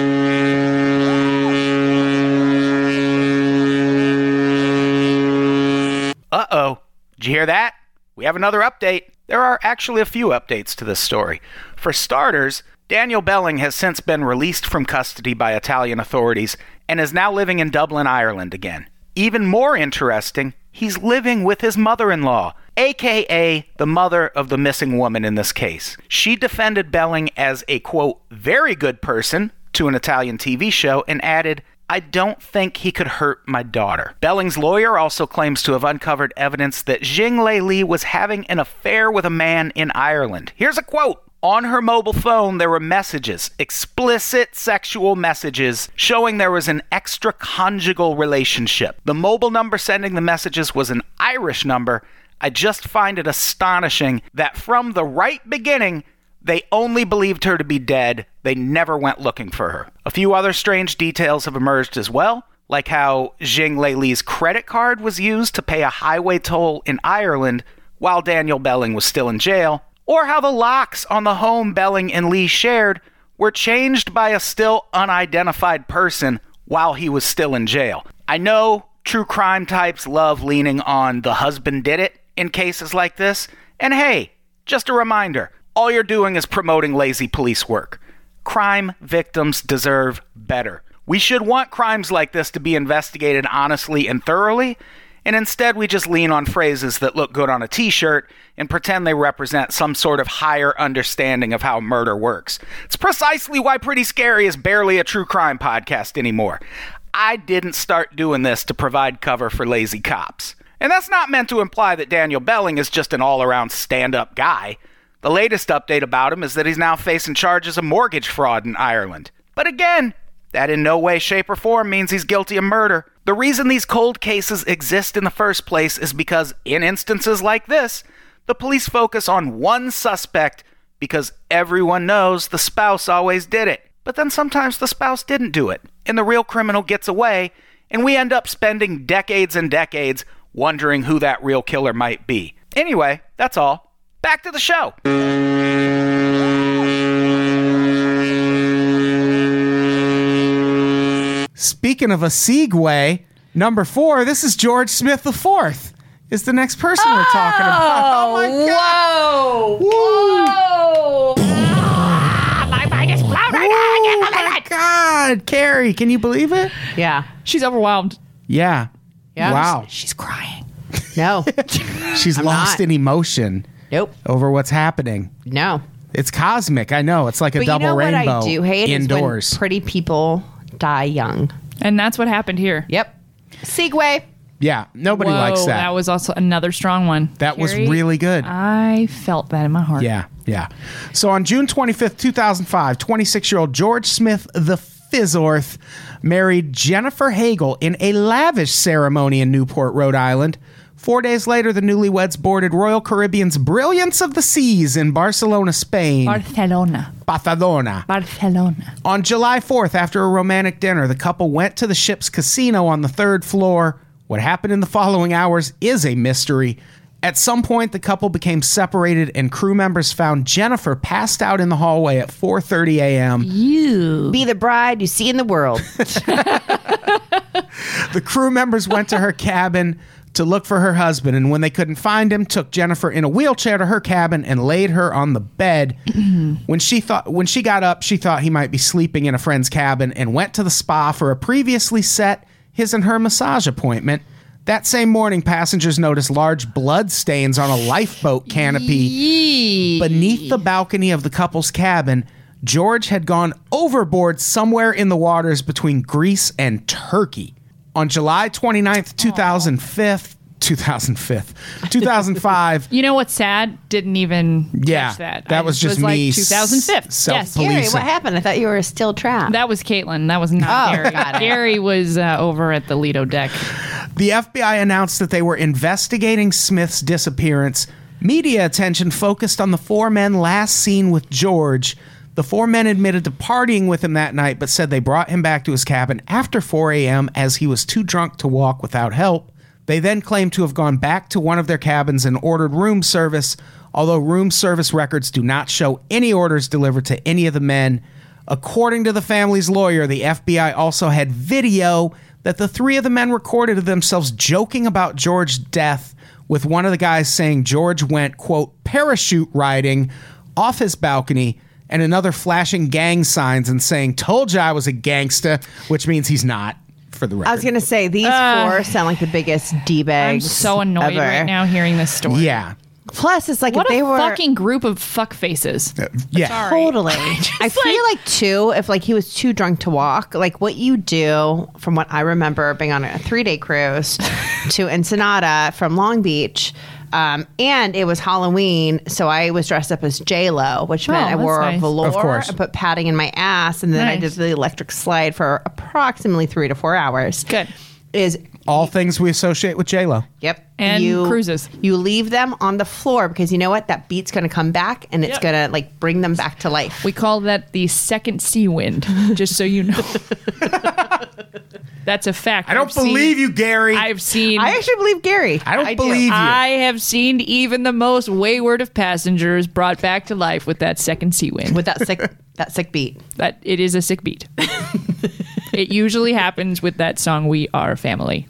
Speaker 2: Uh-oh. Did you hear that? We have another update. There are actually a few updates to this story. For starters, Daniel Belling has since been released from custody by Italian authorities and is now living in Dublin, Ireland again. Even more interesting, he's living with his mother-in-law, aka the mother of the missing woman in this case. She defended Belling as a, quote, very good person to an Italian T V show and added, I don't think he could hurt my daughter. Belling's lawyer also claims to have uncovered evidence that Jing Lei Li was having an affair with a man in Ireland. Here's a quote. On her mobile phone, there were messages, explicit sexual messages, showing there was an extra-conjugal relationship. The mobile number sending the messages was an Irish number. I just find it astonishing that from the right beginning, they only believed her to be dead. They never went looking for her. A few other strange details have emerged as well, like how Jing Lei Li's credit card was used to pay a highway toll in Ireland while Daniel Belling was still in jail, or how the locks on the home Belling and Lee shared were changed by a still unidentified person while he was still in jail. I know true crime types love leaning on the husband did it in cases like this, and hey, just a reminder, all you're doing is promoting lazy police work. Crime victims deserve better. We should want crimes like this to be investigated honestly and thoroughly, and instead we just lean on phrases that look good on a t-shirt and pretend they represent some sort of higher understanding of how murder works. It's precisely why Pretty Scary is barely a true crime podcast anymore. I didn't start doing this to provide cover for lazy cops. And that's not meant to imply that Daniel Belling is just an all-around stand-up guy. The latest update about him is that he's now facing charges of mortgage fraud in Ireland. But again, that in no way, shape, or form means he's guilty of murder. The reason these cold cases exist in the first place is because, in instances like this, the police focus on one suspect because everyone knows the spouse always did it. But then sometimes the spouse didn't do it, and the real criminal gets away, and we end up spending decades and decades wondering who that real killer might be. Anyway, that's all. Back to the show.
Speaker 4: Speaking of a segue, number four, this is George Smith the Fourth. Is the next person we're talking about. Oh my God.
Speaker 3: Whoa! Whoa!
Speaker 5: My mind is blown right now.
Speaker 4: Oh my God. Carrie, can you believe it?
Speaker 5: Yeah.
Speaker 3: She's overwhelmed.
Speaker 4: Yeah.
Speaker 5: Yeah.
Speaker 4: Wow.
Speaker 3: She's crying.
Speaker 5: No.
Speaker 4: She's
Speaker 5: I'm
Speaker 4: lost
Speaker 5: not.
Speaker 4: in emotion
Speaker 5: Nope.
Speaker 4: over what's happening.
Speaker 5: No.
Speaker 4: It's cosmic. I know. It's like a
Speaker 5: But
Speaker 4: double
Speaker 5: you know
Speaker 4: rainbow
Speaker 5: what I do hate
Speaker 4: indoors.
Speaker 5: is when pretty people die young.
Speaker 3: And that's what happened here.
Speaker 5: Yep. Segway.
Speaker 4: yeah. Nobody
Speaker 3: Whoa,
Speaker 4: likes that.
Speaker 3: That was also another strong one.
Speaker 4: That was
Speaker 3: Carrie,
Speaker 4: really good.
Speaker 3: I felt that in my heart.
Speaker 4: Yeah, yeah. So on June twenty-fifth, two thousand five, twenty-six-year-old George Smith the Fizzorth married Jennifer Hagel in a lavish ceremony in Newport, Rhode Island. Four days later, the newlyweds boarded Royal Caribbean's Brilliance of the Seas in Barcelona, Spain.
Speaker 3: Barcelona.
Speaker 4: Barcelona.
Speaker 3: Barcelona.
Speaker 4: On July fourth, after a romantic dinner, the couple went to the ship's casino on the third floor. What happened in the following hours is a mystery. At some point, the couple became separated, and crew members found Jennifer passed out in the hallway at four thirty a.m.
Speaker 3: You.
Speaker 5: Be the bride you see in the world.
Speaker 4: The crew members went to her cabin to look for her husband, and when they couldn't find him, took Jennifer in a wheelchair to her cabin and laid her on the bed. When she thought, when she got up, she thought he might be sleeping in a friend's cabin and went to the spa for a previously set his and her massage appointment. That same morning, passengers noticed large blood stains on a lifeboat canopy
Speaker 3: Yee.
Speaker 4: beneath the balcony of the couple's cabin. George had gone overboard somewhere in the waters between Greece and Turkey. On July twenty-ninth, two thousand five, two thousand five. two thousand five.
Speaker 3: You know what's sad? Didn't even
Speaker 4: Yeah,
Speaker 3: catch that.
Speaker 4: that
Speaker 3: I
Speaker 4: was just
Speaker 3: like
Speaker 4: me
Speaker 3: two thousand five. Yes.
Speaker 4: self-policing.
Speaker 5: Gary, what happened? I thought you were still trapped.
Speaker 3: That was Caitlin. That was not
Speaker 5: Oh,
Speaker 3: Gary.
Speaker 5: got it.
Speaker 3: Gary was uh, over at the Lido deck.
Speaker 4: The F B I announced that they were investigating Smith's disappearance. Media attention focused on the four men last seen with George. The four men admitted to partying with him that night, but said they brought him back to his cabin after four a.m. as he was too drunk to walk without help. They then claimed to have gone back to one of their cabins and ordered room service, although room service records do not show any orders delivered to any of the men. According to the family's lawyer, the F B I also had video that the three of the men recorded of themselves joking about George's death, with one of the guys saying George went, quote, parachute riding off his balcony, and another flashing gang signs and saying, told you I was a gangsta, which means he's not, for the record.
Speaker 5: I was going to say, these
Speaker 3: Uh,
Speaker 5: four sound like the biggest D-bags
Speaker 3: I'm so annoyed
Speaker 5: ever.
Speaker 3: right now hearing this story.
Speaker 4: Yeah.
Speaker 5: Plus, it's like
Speaker 3: What
Speaker 5: if they
Speaker 3: a
Speaker 5: were...
Speaker 3: fucking group of fuck faces.
Speaker 4: Yeah.
Speaker 3: Sorry.
Speaker 5: Totally. I feel
Speaker 3: like-
Speaker 5: like, too, if like he was too drunk to walk, like what you do, from what I remember being on a three day cruise to Ensenada from Long Beach, um, and it was Halloween, so I was dressed up as J-Lo, which meant
Speaker 3: Oh,
Speaker 5: I
Speaker 3: that's
Speaker 5: wore
Speaker 3: nice.
Speaker 5: a velour,
Speaker 4: Of course.
Speaker 5: I put padding in my ass, and then I
Speaker 3: Nice.
Speaker 5: did the electric slide for approximately three to four hours.
Speaker 3: Good.
Speaker 5: Is
Speaker 4: All things we associate with J-Lo.
Speaker 5: Yep.
Speaker 3: And cruises.
Speaker 5: You leave them on the floor because you know what? That beat's going to come back and it's
Speaker 3: Yep.
Speaker 5: going to like bring them back to life.
Speaker 3: We call that the second sea wind, just so you know. That's a fact.
Speaker 4: I don't
Speaker 3: I've seen-
Speaker 4: believe you, Gary.
Speaker 3: I've seen.
Speaker 5: I actually believe Gary.
Speaker 4: I don't
Speaker 5: do.
Speaker 4: believe you.
Speaker 3: I have seen even the most wayward of passengers brought back to life with that second sea wind.
Speaker 5: with that sick that sick beat.
Speaker 3: That it is a sick beat. It usually happens with that song "We Are Family."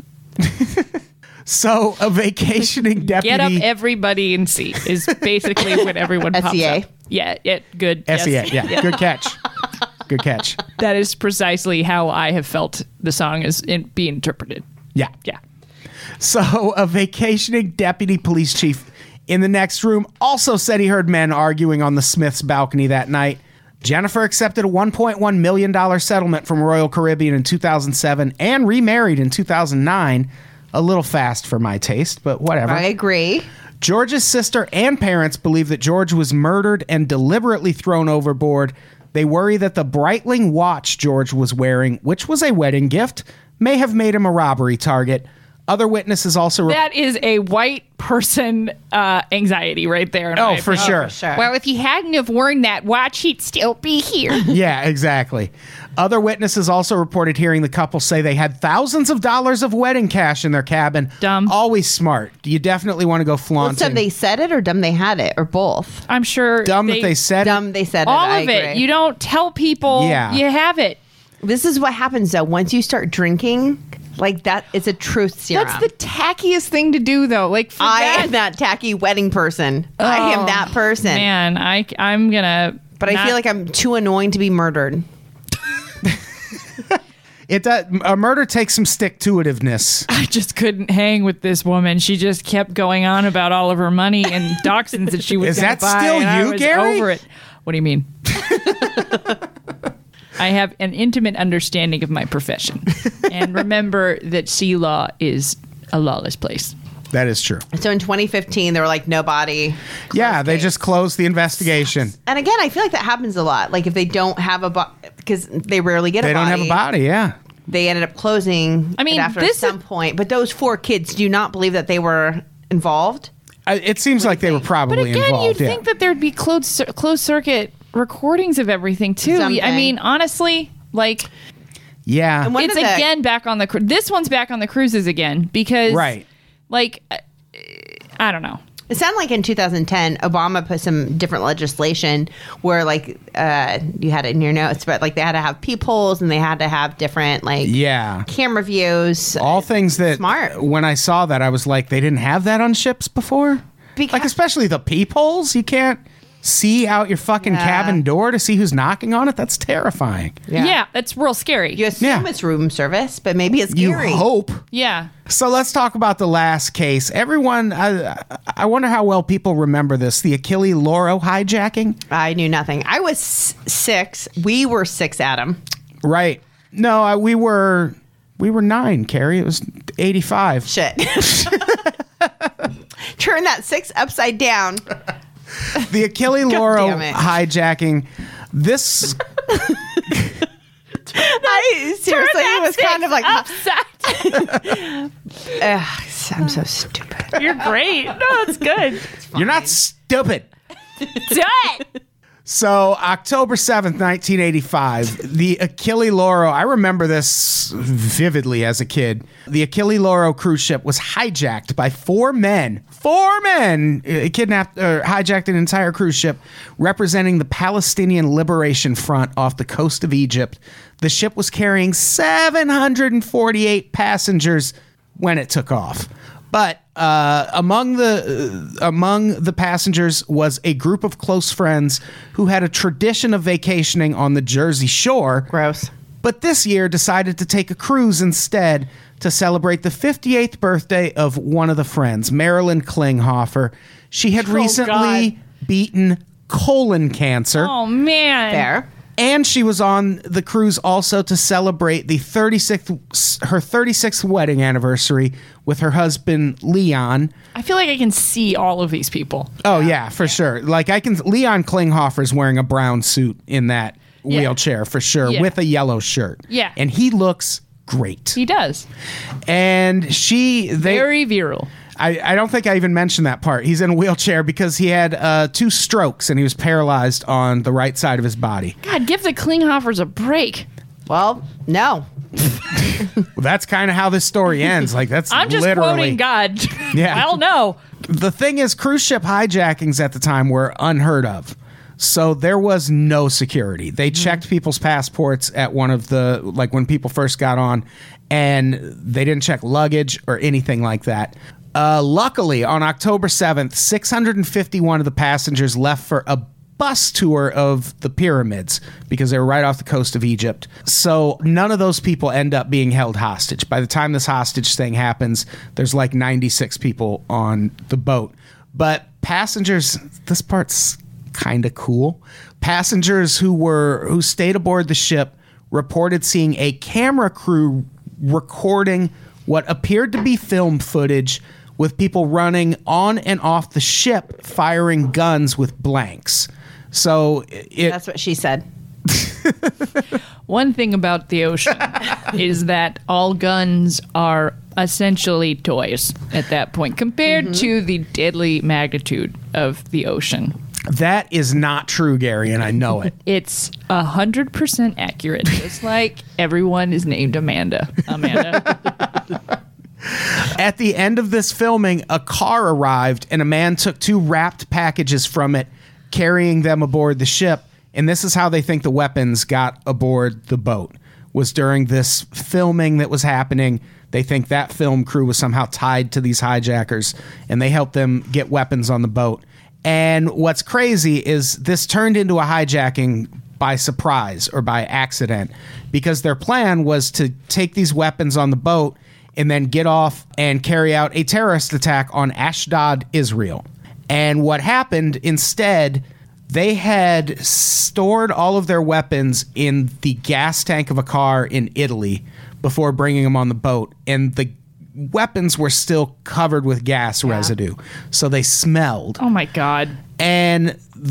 Speaker 4: So a vacationing deputy.
Speaker 3: Get up, everybody, and see is basically when everyone pops
Speaker 5: S E A?
Speaker 3: up. Yeah, it good.
Speaker 4: S E A,
Speaker 3: yes.
Speaker 4: yeah, good catch. Good catch.
Speaker 3: That is precisely how I have felt the song is in, be interpreted.
Speaker 4: Yeah.
Speaker 3: Yeah.
Speaker 4: So a vacationing deputy police chief in the next room also said he heard men arguing on the Smiths' balcony that night. Jennifer accepted a one point one million dollars settlement from Royal Caribbean in two thousand seven and remarried in two thousand nine. A little fast for my taste, but whatever.
Speaker 5: I agree.
Speaker 4: George's sister and parents believe that George was murdered and deliberately thrown overboard. They worry that the Breitling watch George was wearing, which was a wedding gift, may have made him a robbery target. Other witnesses also... Re-
Speaker 3: That is a white person uh, anxiety right there. in
Speaker 4: oh,
Speaker 3: my
Speaker 4: for
Speaker 3: opinion.
Speaker 4: sure.
Speaker 5: For sure.
Speaker 3: Well, if he hadn't have worn that watch, he'd still be here.
Speaker 4: Yeah, exactly. Other witnesses also reported hearing the couple say they had thousands of dollars of wedding cash in their cabin.
Speaker 3: Dumb.
Speaker 4: Always smart. You definitely want to go
Speaker 5: Well,
Speaker 4: flaunting.
Speaker 5: dumb they said it or dumb they had it or both.
Speaker 3: I'm sure.
Speaker 4: Dumb that they said it.
Speaker 5: Dumb they said
Speaker 3: all
Speaker 5: it. I
Speaker 3: of it.
Speaker 5: agree.
Speaker 3: You don't tell people.
Speaker 4: Yeah.
Speaker 3: You have it.
Speaker 5: This is what happens though. Once you start drinking, like that, it's a truth serum.
Speaker 3: That's the tackiest thing to do, though. Like for
Speaker 5: I
Speaker 3: that,
Speaker 5: am that tacky wedding person. I am
Speaker 3: Oh,
Speaker 5: that person.
Speaker 3: Man, I I'm gonna.
Speaker 5: But I
Speaker 3: not-
Speaker 5: feel like I'm too annoying to be murdered.
Speaker 4: It does, a murder takes some stick-to-itiveness.
Speaker 3: I just couldn't hang with this woman. She just kept going on about all of her money and dachshunds that she was.
Speaker 4: Is
Speaker 3: gonna
Speaker 4: that
Speaker 3: buy,
Speaker 4: still
Speaker 3: and I
Speaker 4: you,
Speaker 3: was
Speaker 4: Gary?
Speaker 3: Over it. What do you mean? I have an intimate understanding of my profession, and remember that sea law is a lawless place.
Speaker 4: That is true.
Speaker 5: So in twenty fifteen, they were like, no body.
Speaker 4: Yeah, they
Speaker 5: case.
Speaker 4: just closed the investigation.
Speaker 5: And again, I feel like that happens a lot. Like if they don't have a body, because they rarely get
Speaker 4: They
Speaker 5: a
Speaker 4: don't
Speaker 5: body.
Speaker 4: have a body, yeah.
Speaker 5: They ended up closing.
Speaker 3: I mean,
Speaker 5: it after
Speaker 3: this
Speaker 5: some
Speaker 3: is-
Speaker 5: point. But those four kids, do you not believe that they were involved?
Speaker 4: Uh, It seems like they were probably
Speaker 3: But again,
Speaker 4: involved.
Speaker 3: you'd
Speaker 4: yeah.
Speaker 3: think that there'd be closed cir- closed circuit recordings of everything too.
Speaker 5: Something.
Speaker 3: I mean, honestly, like
Speaker 4: yeah.
Speaker 5: And One
Speaker 3: it's
Speaker 5: of the-
Speaker 3: again back on the cru- this one's back on the cruises again because
Speaker 4: Right.
Speaker 3: like uh, I don't know.
Speaker 5: It sounded like in two thousand ten, Obama put some different legislation where, like, uh, you had it in your notes, but like they had to have peepholes and they had to have different like
Speaker 4: Yeah.
Speaker 5: camera views.
Speaker 4: All things that
Speaker 5: Smart.
Speaker 4: when I saw that, I was like, they didn't have that on ships before?
Speaker 5: Because-
Speaker 4: like, especially the peepholes. You can't see out your fucking
Speaker 5: Yeah.
Speaker 4: cabin door to see who's knocking on it. That's terrifying.
Speaker 3: Yeah, that's real scary.
Speaker 5: You assume
Speaker 4: Yeah.
Speaker 5: it's room service, but maybe it's
Speaker 4: You
Speaker 5: scary.
Speaker 4: hope.
Speaker 3: Yeah.
Speaker 4: So let's talk about the last case. Everyone, I, I wonder how well people remember this. The Achille Lauro hijacking.
Speaker 5: I knew nothing. I was s- six. We were six, Adam.
Speaker 4: Right. No, I, we were we were nine, Carrie. It was eighty-five.
Speaker 5: Shit. turn that six upside down.
Speaker 4: The Achille Lauro
Speaker 5: damn it.
Speaker 4: hijacking. This
Speaker 5: I seriously
Speaker 3: Turn that
Speaker 5: was kind of like,
Speaker 3: upside.
Speaker 5: ugh, I'm so stupid.
Speaker 3: You're great. No, that's good.
Speaker 4: you're not stupid.
Speaker 3: Do it.
Speaker 4: So, October seventh, nineteen eighty-five, the Achille Lauro, I remember this vividly as a kid. The Achille Lauro cruise ship was hijacked by four men. Four men uh, kidnapped or hijacked an entire cruise ship representing the Palestinian Liberation Front off the coast of Egypt. The ship was carrying seven hundred forty-eight passengers when it took off. But uh, among the uh, among the passengers was a group of close friends who had a tradition of vacationing on the Jersey Shore.
Speaker 5: Gross.
Speaker 4: But this year decided to take a cruise instead to celebrate the fifty-eighth birthday of one of the friends, Marilyn Klinghoffer. She had recently
Speaker 3: God.
Speaker 4: beaten colon cancer.
Speaker 3: Oh man.
Speaker 5: Fair.
Speaker 4: And she was on the cruise also to celebrate the thirty-sixth her thirty-sixth wedding anniversary with her husband Leon.
Speaker 3: I feel like I can see all of these people.
Speaker 4: Oh yeah, for sure. Like I can Leon Klinghoffer's wearing a brown suit in that
Speaker 3: Yeah.
Speaker 4: wheelchair for sure
Speaker 3: Yeah.
Speaker 4: with a yellow shirt.
Speaker 3: Yeah.
Speaker 4: And he looks great.
Speaker 3: He does.
Speaker 4: And she they
Speaker 3: Very virile.
Speaker 4: I, I don't think I even mentioned that part. He's in a wheelchair because he had uh, two strokes and he was paralyzed on the right side of his body.
Speaker 3: God, give the Klinghoffers a break.
Speaker 5: Well, no.
Speaker 4: Well, that's kind of how this story ends. Like that's
Speaker 3: I'm just
Speaker 4: literally
Speaker 3: quoting God.
Speaker 4: Yeah.
Speaker 3: Well, no.
Speaker 4: The thing is, cruise ship hijackings at the time were unheard of. So there was no security. They checked people's passports at one of the, like when people first got on, and they didn't check luggage or anything like that. Uh, luckily, on October seventh, six hundred fifty-one of the passengers left for a bus tour of the pyramids because they were right off the coast of Egypt. So none of those people end up being held hostage. By the time this hostage thing happens, there's like ninety-six people on the boat. But passengers, this part's kind of cool. Passengers who were who stayed aboard the ship reported seeing a camera crew recording what appeared to be film footage with people running on and off the ship firing guns with blanks. So it,
Speaker 5: That's what she said.
Speaker 3: One thing about the ocean is that all guns are essentially toys at that point compared to the deadly magnitude of the ocean.
Speaker 4: that is not true, Gary, and I know it.
Speaker 3: It's a hundred percent accurate. Just like everyone is named Amanda. Amanda.
Speaker 4: At the end of this filming, a car arrived and a man took two wrapped packages from it, carrying them aboard the ship. And this is how they think the weapons got aboard the boat, was during this filming that was happening. They think that film crew was somehow tied to these hijackers, and they helped them get weapons on the boat. And what's crazy is this turned into a hijacking by surprise or by accident, because their plan was to take these weapons on the boat and then get off and carry out a terrorist attack on Ashdod, Israel. And what happened instead, they had stored all of their weapons in the gas tank of a car in Italy before bringing them on the boat. And the weapons were still covered with gas residue. So they smelled.
Speaker 3: Oh my God.
Speaker 4: And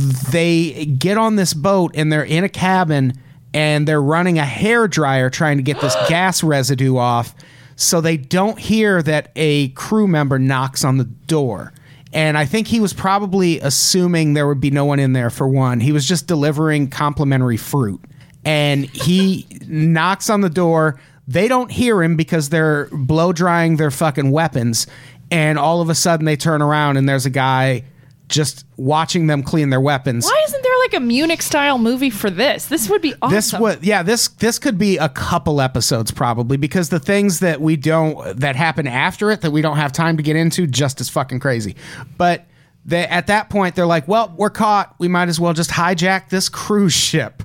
Speaker 4: they get on this boat and they're in a cabin and they're running a hairdryer trying to get this gas residue off, so they don't hear that a crew member knocks on the door. And I think he was probably assuming there would be no one in there, for one. He was just delivering complimentary fruit. And he knocks on the door. They don't hear him because they're blow drying their fucking weapons. And all of a sudden they turn around and there's a guy just watching them clean their weapons.
Speaker 3: Why isn't there like a Munich style movie for this? This would be awesome.
Speaker 4: This would, yeah, this this could be a couple episodes probably, because the things that we don't that happen after it that we don't have time to get into, just as fucking crazy. But they, at that point, they're like, well, we're caught. We might as well just hijack this cruise ship.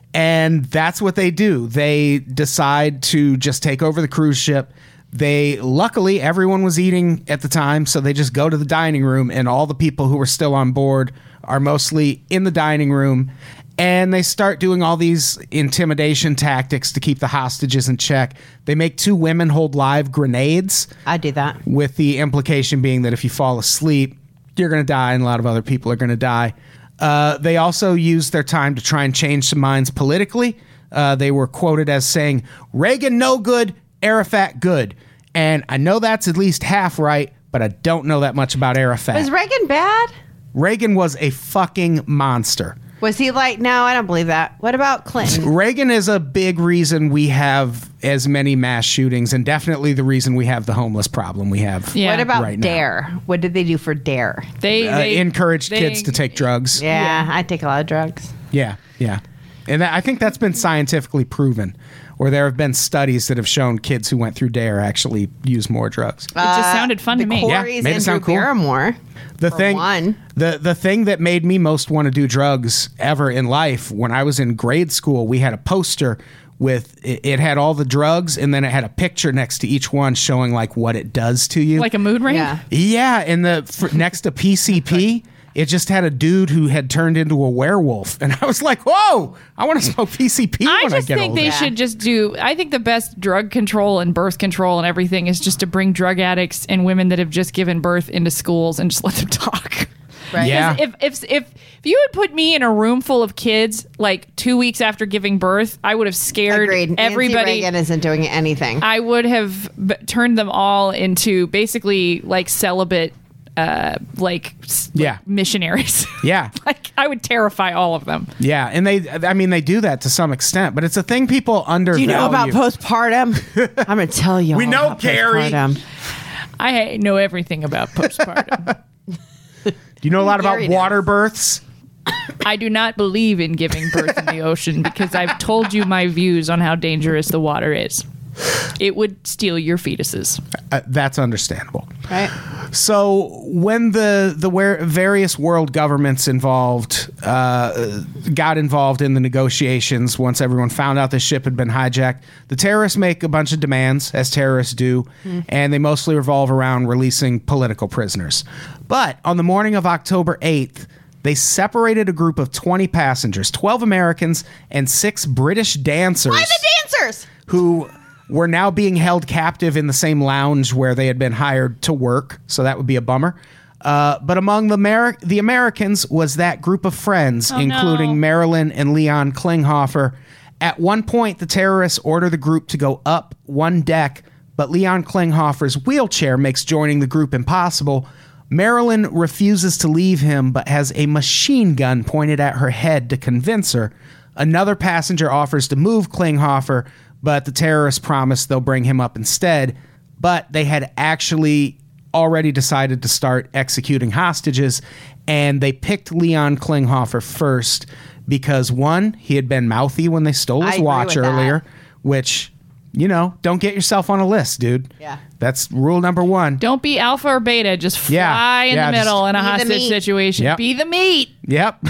Speaker 4: And that's what they do. They decide to just take over the cruise ship. They, luckily, everyone was eating at the time, so they just go to the dining room, and all the people who were still on board are mostly in the dining room, and they start doing all these intimidation tactics to keep the hostages in check. They make two women hold live grenades,
Speaker 5: I do that.
Speaker 4: with the implication being that if you fall asleep, you're going to die, and a lot of other people are going to die. Uh, they also used their time to try and change some minds politically. Uh, they were quoted as saying, Reagan no good, Arafat good. And I know that's at least half right, but I don't know that much about Arafat.
Speaker 5: Was Reagan bad?
Speaker 4: Reagan was a fucking monster.
Speaker 5: Was he like, no, I don't believe that. What about Clinton?
Speaker 4: Reagan is a big reason we have as many mass shootings, and definitely the reason we have the homeless problem we have.
Speaker 3: Yeah.
Speaker 5: What about
Speaker 4: right now.
Speaker 5: DARE? What did they do for DARE?
Speaker 3: They,
Speaker 4: Uh,
Speaker 3: they
Speaker 4: encouraged
Speaker 3: they-
Speaker 4: kids to take drugs.
Speaker 5: Yeah, I take a lot of drugs.
Speaker 4: Yeah, yeah. And that, I think that's been scientifically proven, where there have been studies that have shown kids who went through DARE actually use more drugs.
Speaker 3: It just sounded fun
Speaker 5: the
Speaker 3: to me.
Speaker 4: Yeah,
Speaker 5: Corey's
Speaker 4: made it
Speaker 5: and
Speaker 4: sound
Speaker 5: Drew
Speaker 4: cool.
Speaker 5: Barrymore.
Speaker 4: The
Speaker 5: for
Speaker 4: thing,
Speaker 5: one.
Speaker 4: the the thing that made me most want to do drugs ever in life, when I was in grade school, we had a poster with it, it had all the drugs, and then it had a picture next to each one showing like what it does to you.
Speaker 3: Like a mood ring?
Speaker 5: Yeah.
Speaker 4: Yeah, and the for, next to P C P, it just had a dude who had turned into a werewolf, and I was like, "Whoa! I want to smoke P C P
Speaker 3: I
Speaker 4: when I
Speaker 3: just
Speaker 4: get
Speaker 3: think
Speaker 4: older."
Speaker 3: they should just do. I think the best drug control and birth control and everything is just to bring drug addicts and women that have just given birth into schools and just let them talk.
Speaker 5: Right.
Speaker 4: Yeah.
Speaker 3: If if if if you had put me in a room full of kids like two weeks after giving birth, I would have scared
Speaker 5: Agreed. Nancy
Speaker 3: everybody.
Speaker 5: Reagan isn't doing anything.
Speaker 3: I would have b- turned them all into basically like celibate, uh, like s-
Speaker 4: Yeah.
Speaker 3: missionaries.
Speaker 4: Yeah.
Speaker 3: Like I would terrify all of them.
Speaker 4: Yeah, and they, I mean, they do that to some extent, but it's a thing people undervalue.
Speaker 5: Do you know about postpartum? I'm going to tell you.
Speaker 4: We
Speaker 5: all
Speaker 4: know,
Speaker 5: about
Speaker 4: Carrie.
Speaker 5: postpartum.
Speaker 3: I know everything about postpartum.
Speaker 4: Do you know a lot about
Speaker 5: Gary does.
Speaker 4: water births?
Speaker 3: I do not believe in giving birth in the ocean because I've told you my views on how dangerous the water is. It would steal your fetuses.
Speaker 4: Uh, that's understandable.
Speaker 5: Right?
Speaker 4: So when the the where various world governments involved uh, got involved in the negotiations, once everyone found out the ship had been hijacked, the terrorists make a bunch of demands, as terrorists do, mm. and they mostly revolve around releasing political prisoners. But on the morning of October eighth, they separated a group of twenty passengers, twelve Americans and six British dancers.
Speaker 5: Why the dancers?
Speaker 4: Who were now being held captive in the same lounge where they had been hired to work. So that would be a bummer. Uh, but among the, Mer- the Americans was that group of friends,
Speaker 3: Oh,
Speaker 4: including
Speaker 3: no.
Speaker 4: Marilyn and Leon Klinghoffer. At one point, the terrorists order the group to go up one deck, but Leon Klinghoffer's wheelchair makes joining the group impossible. Marilyn refuses to leave him, but has a machine gun pointed at her head to convince her. Another passenger offers to move Klinghoffer, but the terrorists promise they'll bring him up instead. But they had actually already decided to start executing hostages, and they picked Leon Klinghoffer first because, one, he had been mouthy when they stole
Speaker 5: I
Speaker 4: his
Speaker 5: agree
Speaker 4: watch
Speaker 5: with that.
Speaker 4: earlier, which, you know, don't get yourself on a list, dude.
Speaker 5: Yeah.
Speaker 4: That's rule number one.
Speaker 3: Don't be alpha or beta. Just fly
Speaker 4: Yeah,
Speaker 3: in
Speaker 4: yeah,
Speaker 3: the middle
Speaker 4: just
Speaker 3: in a
Speaker 5: be the
Speaker 3: hostage
Speaker 5: meat.
Speaker 3: situation.
Speaker 4: Yep.
Speaker 3: Be the meat.
Speaker 4: Yep.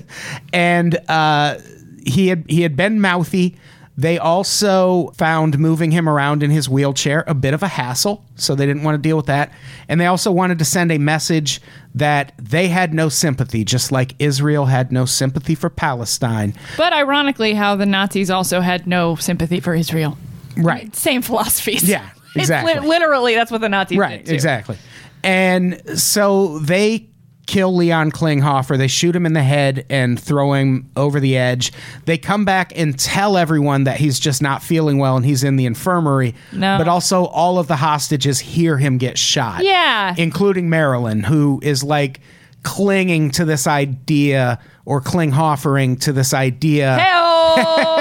Speaker 4: And uh, he had he had been mouthy. They also found moving him around in his wheelchair a bit of a hassle, so they didn't want to deal with that. And they also wanted to send a message that they had no sympathy, just like Israel had no sympathy for Palestine.
Speaker 3: But ironically, how the Nazis also had no sympathy for Israel.
Speaker 4: Right.
Speaker 3: Same philosophies.
Speaker 4: Yeah,
Speaker 3: It's
Speaker 4: exactly.
Speaker 3: li- literally, that's what the Nazis
Speaker 4: Right,
Speaker 3: did too.
Speaker 4: exactly. And so they kill Leon Klinghoffer. They shoot him in the head and throw him over the edge. They come back and tell everyone that he's just not feeling well and he's in the infirmary.
Speaker 3: No.
Speaker 4: But also all of the hostages hear him get shot.
Speaker 3: Yeah.
Speaker 4: Including Marilyn, who is like clinging to this idea or Klinghoffering to this idea
Speaker 3: Hell!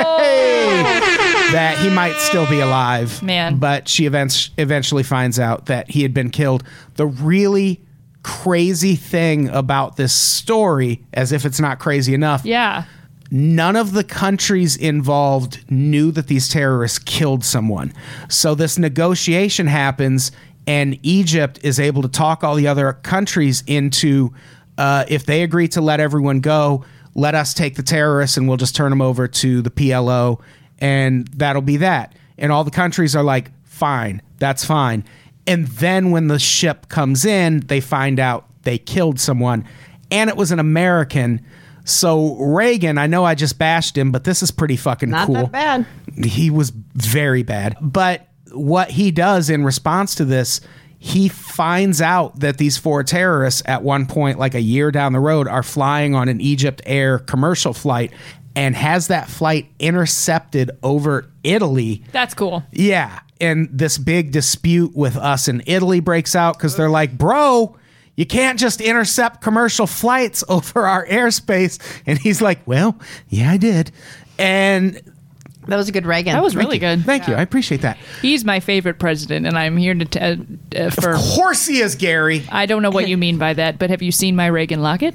Speaker 4: that he might still be alive.
Speaker 3: Man.
Speaker 4: But she events- eventually finds out that he had been killed. The really crazy thing about this story, as if it's not crazy enough,
Speaker 3: Yeah.
Speaker 4: none of the countries involved knew that these terrorists killed someone. So this negotiation happens, and Egypt is able to talk all the other countries into, uh, if they agree to let everyone go, let us take the terrorists and we'll just turn them over to the P L O, and that'll be that. And all the countries are like, fine, that's fine. And then when the ship comes in, they find out they killed someone, and it was an American. So Reagan, I know I just bashed him, but this is pretty fucking
Speaker 5: Not
Speaker 4: cool.
Speaker 5: that bad.
Speaker 4: He was very bad. But what he does in response to this, he finds out that these four terrorists at one point, like a year down the road, are flying on an Egypt Air commercial flight and has that flight intercepted over Italy.
Speaker 3: That's cool.
Speaker 4: Yeah. And this big dispute with us in Italy breaks out because they're like, bro, you can't just intercept commercial flights over our airspace. And he's like, well, yeah, I did. And
Speaker 5: That was a good Reagan.
Speaker 3: That was really good.
Speaker 4: thank you. I appreciate that.
Speaker 3: He's my favorite president, and I'm here to t- uh, uh, for.
Speaker 4: Of course he is, Gary.
Speaker 3: I don't know what you mean by that, but have you seen my Reagan locket?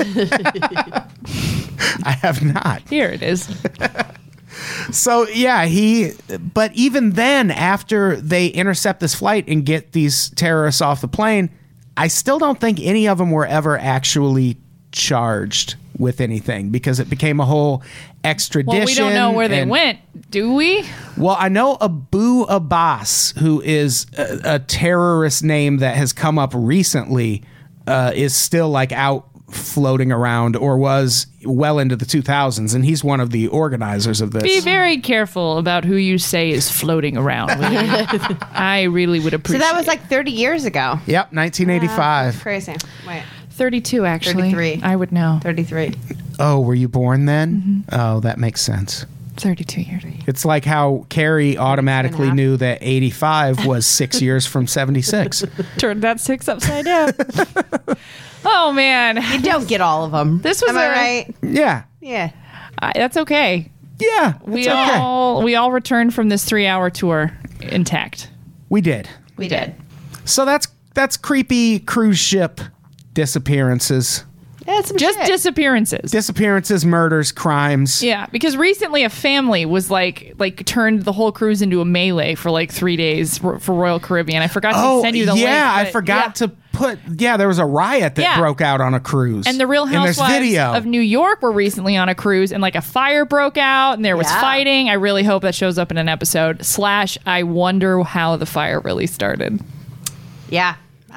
Speaker 4: I have not.
Speaker 3: Here it is.
Speaker 4: So, yeah, he, but even then, after they intercept this flight and get these terrorists off the plane, I still don't think any of them were ever actually charged with anything because it became a whole extradition.
Speaker 3: Well, we don't know where they
Speaker 4: and-
Speaker 3: went, do we?
Speaker 4: Well, I know Abu Abbas, who is a, a terrorist name that has come up recently, uh, is still like out floating around, or was well into the two thousands, and he's one of the organizers of this.
Speaker 3: Be very careful about who you say is floating around. will you? I really would
Speaker 5: So
Speaker 3: appreciate.
Speaker 5: that was like thirty years ago.
Speaker 4: Yep, nineteen eighty-five.
Speaker 5: That's crazy. Wait,
Speaker 3: thirty-two, actually.
Speaker 5: thirty-three.
Speaker 3: I would know.
Speaker 5: thirty-three.
Speaker 4: Oh, were you born then? Oh, that makes sense.
Speaker 3: thirty-two years.
Speaker 4: It's like how Carrie automatically
Speaker 5: half.
Speaker 4: knew that eighty-five was six years from seventy-six.
Speaker 3: Turned that six upside down. Oh man,
Speaker 5: You don't get all of them.
Speaker 3: This was
Speaker 5: Am I
Speaker 3: a-
Speaker 5: right?
Speaker 4: Yeah.
Speaker 5: Yeah.
Speaker 3: I, that's okay.
Speaker 4: Yeah.
Speaker 3: We
Speaker 4: it's okay.
Speaker 3: all we all returned from this three-hour tour intact.
Speaker 4: We did.
Speaker 5: We did.
Speaker 4: So that's that's creepy cruise ship disappearances.
Speaker 5: Yeah, some
Speaker 3: Just
Speaker 5: shit.
Speaker 3: disappearances.
Speaker 4: Disappearances, murders, crimes.
Speaker 3: Yeah, because recently a family was like like turned the whole cruise into a melee for like three days for, for Royal Caribbean. I forgot to
Speaker 4: Oh,
Speaker 3: send you the link.
Speaker 4: yeah, I
Speaker 3: but-
Speaker 4: forgot
Speaker 3: yeah.
Speaker 4: to put. Yeah, there was a riot that
Speaker 3: Yeah.
Speaker 4: broke out on a cruise,
Speaker 3: And the Real
Speaker 4: And there's
Speaker 3: Housewives
Speaker 4: video.
Speaker 3: of New York were recently on a cruise, and like a fire broke out, and there was
Speaker 5: Yeah.
Speaker 3: fighting. I really hope that shows up in an episode. Slash, I wonder how the fire really started.
Speaker 5: Yeah.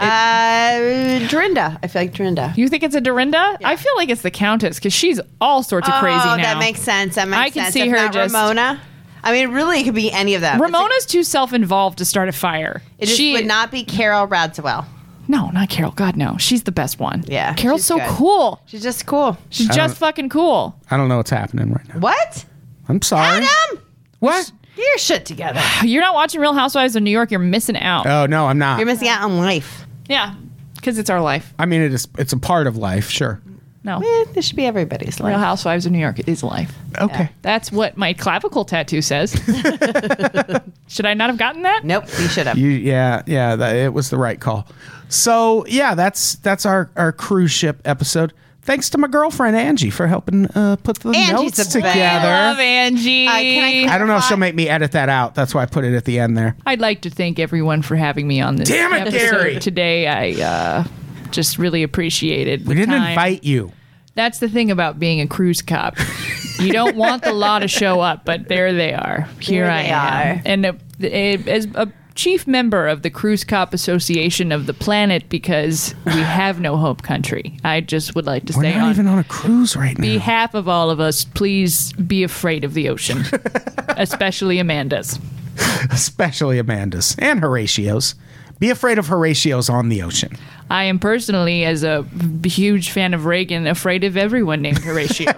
Speaker 5: Uh, Dorinda. I feel like Dorinda.
Speaker 3: You think it's a Dorinda? I feel like it's the Countess because she's all sorts of crazy
Speaker 5: oh,
Speaker 3: now.
Speaker 5: that makes sense. That makes
Speaker 3: I can
Speaker 5: sense.
Speaker 3: see
Speaker 5: If
Speaker 3: her
Speaker 5: not
Speaker 3: just-
Speaker 5: Ramona. I mean, really, it could be any of them. It's
Speaker 3: Ramona's too self-involved to start a fire.
Speaker 5: It just
Speaker 3: she
Speaker 5: would not be Carol Radswell.
Speaker 3: No, not Carol. God, no. She's the best one.
Speaker 5: Yeah,
Speaker 3: Carol's
Speaker 5: she's
Speaker 3: so
Speaker 5: good.
Speaker 3: cool.
Speaker 5: She's just cool.
Speaker 3: She's
Speaker 4: I
Speaker 3: just
Speaker 4: don't-
Speaker 3: fucking cool.
Speaker 4: I don't know what's happening right now.
Speaker 5: What?
Speaker 4: I'm sorry.
Speaker 5: Adam!
Speaker 4: What?
Speaker 5: Get your shit together.
Speaker 3: You're not watching Real Housewives of New York. You're missing out.
Speaker 4: Oh no, I'm not.
Speaker 5: You're missing out on life.
Speaker 3: Yeah, because it's our life.
Speaker 4: I mean, it is. It's a part of life, sure.
Speaker 3: No.
Speaker 5: Eh, this should be everybody's
Speaker 3: Real
Speaker 5: life.
Speaker 3: Housewives of New York is life.
Speaker 4: Okay.
Speaker 3: That's what my clavicle tattoo says. Should I not have gotten that?
Speaker 5: Nope, you should have.
Speaker 4: You, yeah, yeah, that, it was the right call. So yeah, that's that's our our cruise ship episode. Thanks to my girlfriend Angie for helping uh, put the
Speaker 5: Angie's
Speaker 4: notes
Speaker 5: the best.
Speaker 4: together.
Speaker 3: I love Angie.
Speaker 5: Uh, can I-
Speaker 4: I don't know if she'll make me edit that out. That's why I put it at the end there.
Speaker 3: I'd like to thank everyone for having me on this
Speaker 4: Damn it,
Speaker 3: episode
Speaker 4: Gary.
Speaker 3: today. I uh, just really appreciated.
Speaker 4: We
Speaker 3: the
Speaker 4: didn't
Speaker 3: time.
Speaker 4: invite you.
Speaker 3: That's the thing about being a cruise cop. You don't want the law to show up, but there they are. Here
Speaker 5: There
Speaker 3: I
Speaker 5: they
Speaker 3: am.
Speaker 5: are.
Speaker 3: And uh, uh, as a chief member of the Cruise Cop Association of the planet, because we have no home country, I just would like to
Speaker 4: We're
Speaker 3: say
Speaker 4: not
Speaker 3: on
Speaker 4: even on a cruise right now.
Speaker 3: behalf of all of us, please be afraid of the ocean, especially Amanda's.
Speaker 4: Especially Amanda's and Horatio's. Be afraid of Horatio's on the ocean.
Speaker 3: I am personally, as a huge fan of Reagan, afraid of everyone named Horatio.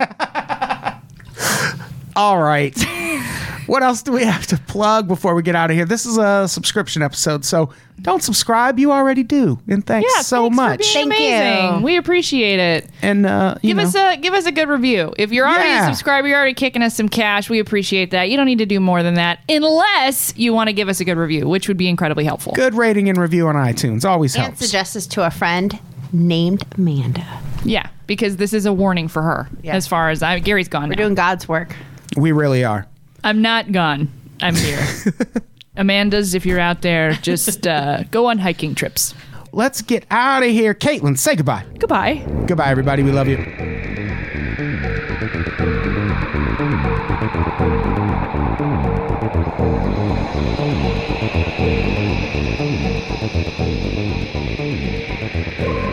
Speaker 4: All right. What else do we have to plug before we get out of here? This is a subscription episode, so don't subscribe. You already do. And thanks
Speaker 3: Yeah,
Speaker 4: so
Speaker 3: thanks
Speaker 4: much.
Speaker 3: For being
Speaker 5: Thank
Speaker 3: amazing.
Speaker 5: you.
Speaker 3: We appreciate it.
Speaker 4: And uh, you
Speaker 3: Give
Speaker 4: know,
Speaker 3: us a give us a good review. If you're already
Speaker 4: Yeah.
Speaker 3: a subscriber, you're already kicking us some cash. We appreciate that. You don't need to do more than that, unless you want to give us a good review, which would be incredibly helpful.
Speaker 4: good rating and review on iTunes always
Speaker 5: And
Speaker 4: helps.
Speaker 5: suggest this to a friend named Amanda.
Speaker 3: Yeah, because this is a warning for her.
Speaker 5: Yeah.
Speaker 3: As far as I, Gary's gone.
Speaker 5: We're
Speaker 3: now.
Speaker 5: doing God's work.
Speaker 4: We really are.
Speaker 3: I'm not gone. I'm here. Amanda's, if you're out there, just uh, go on hiking trips.
Speaker 4: Let's get out of here. Caitlin, say goodbye.
Speaker 3: Goodbye.
Speaker 4: Goodbye, everybody. We love you.
Speaker 1: Thank you.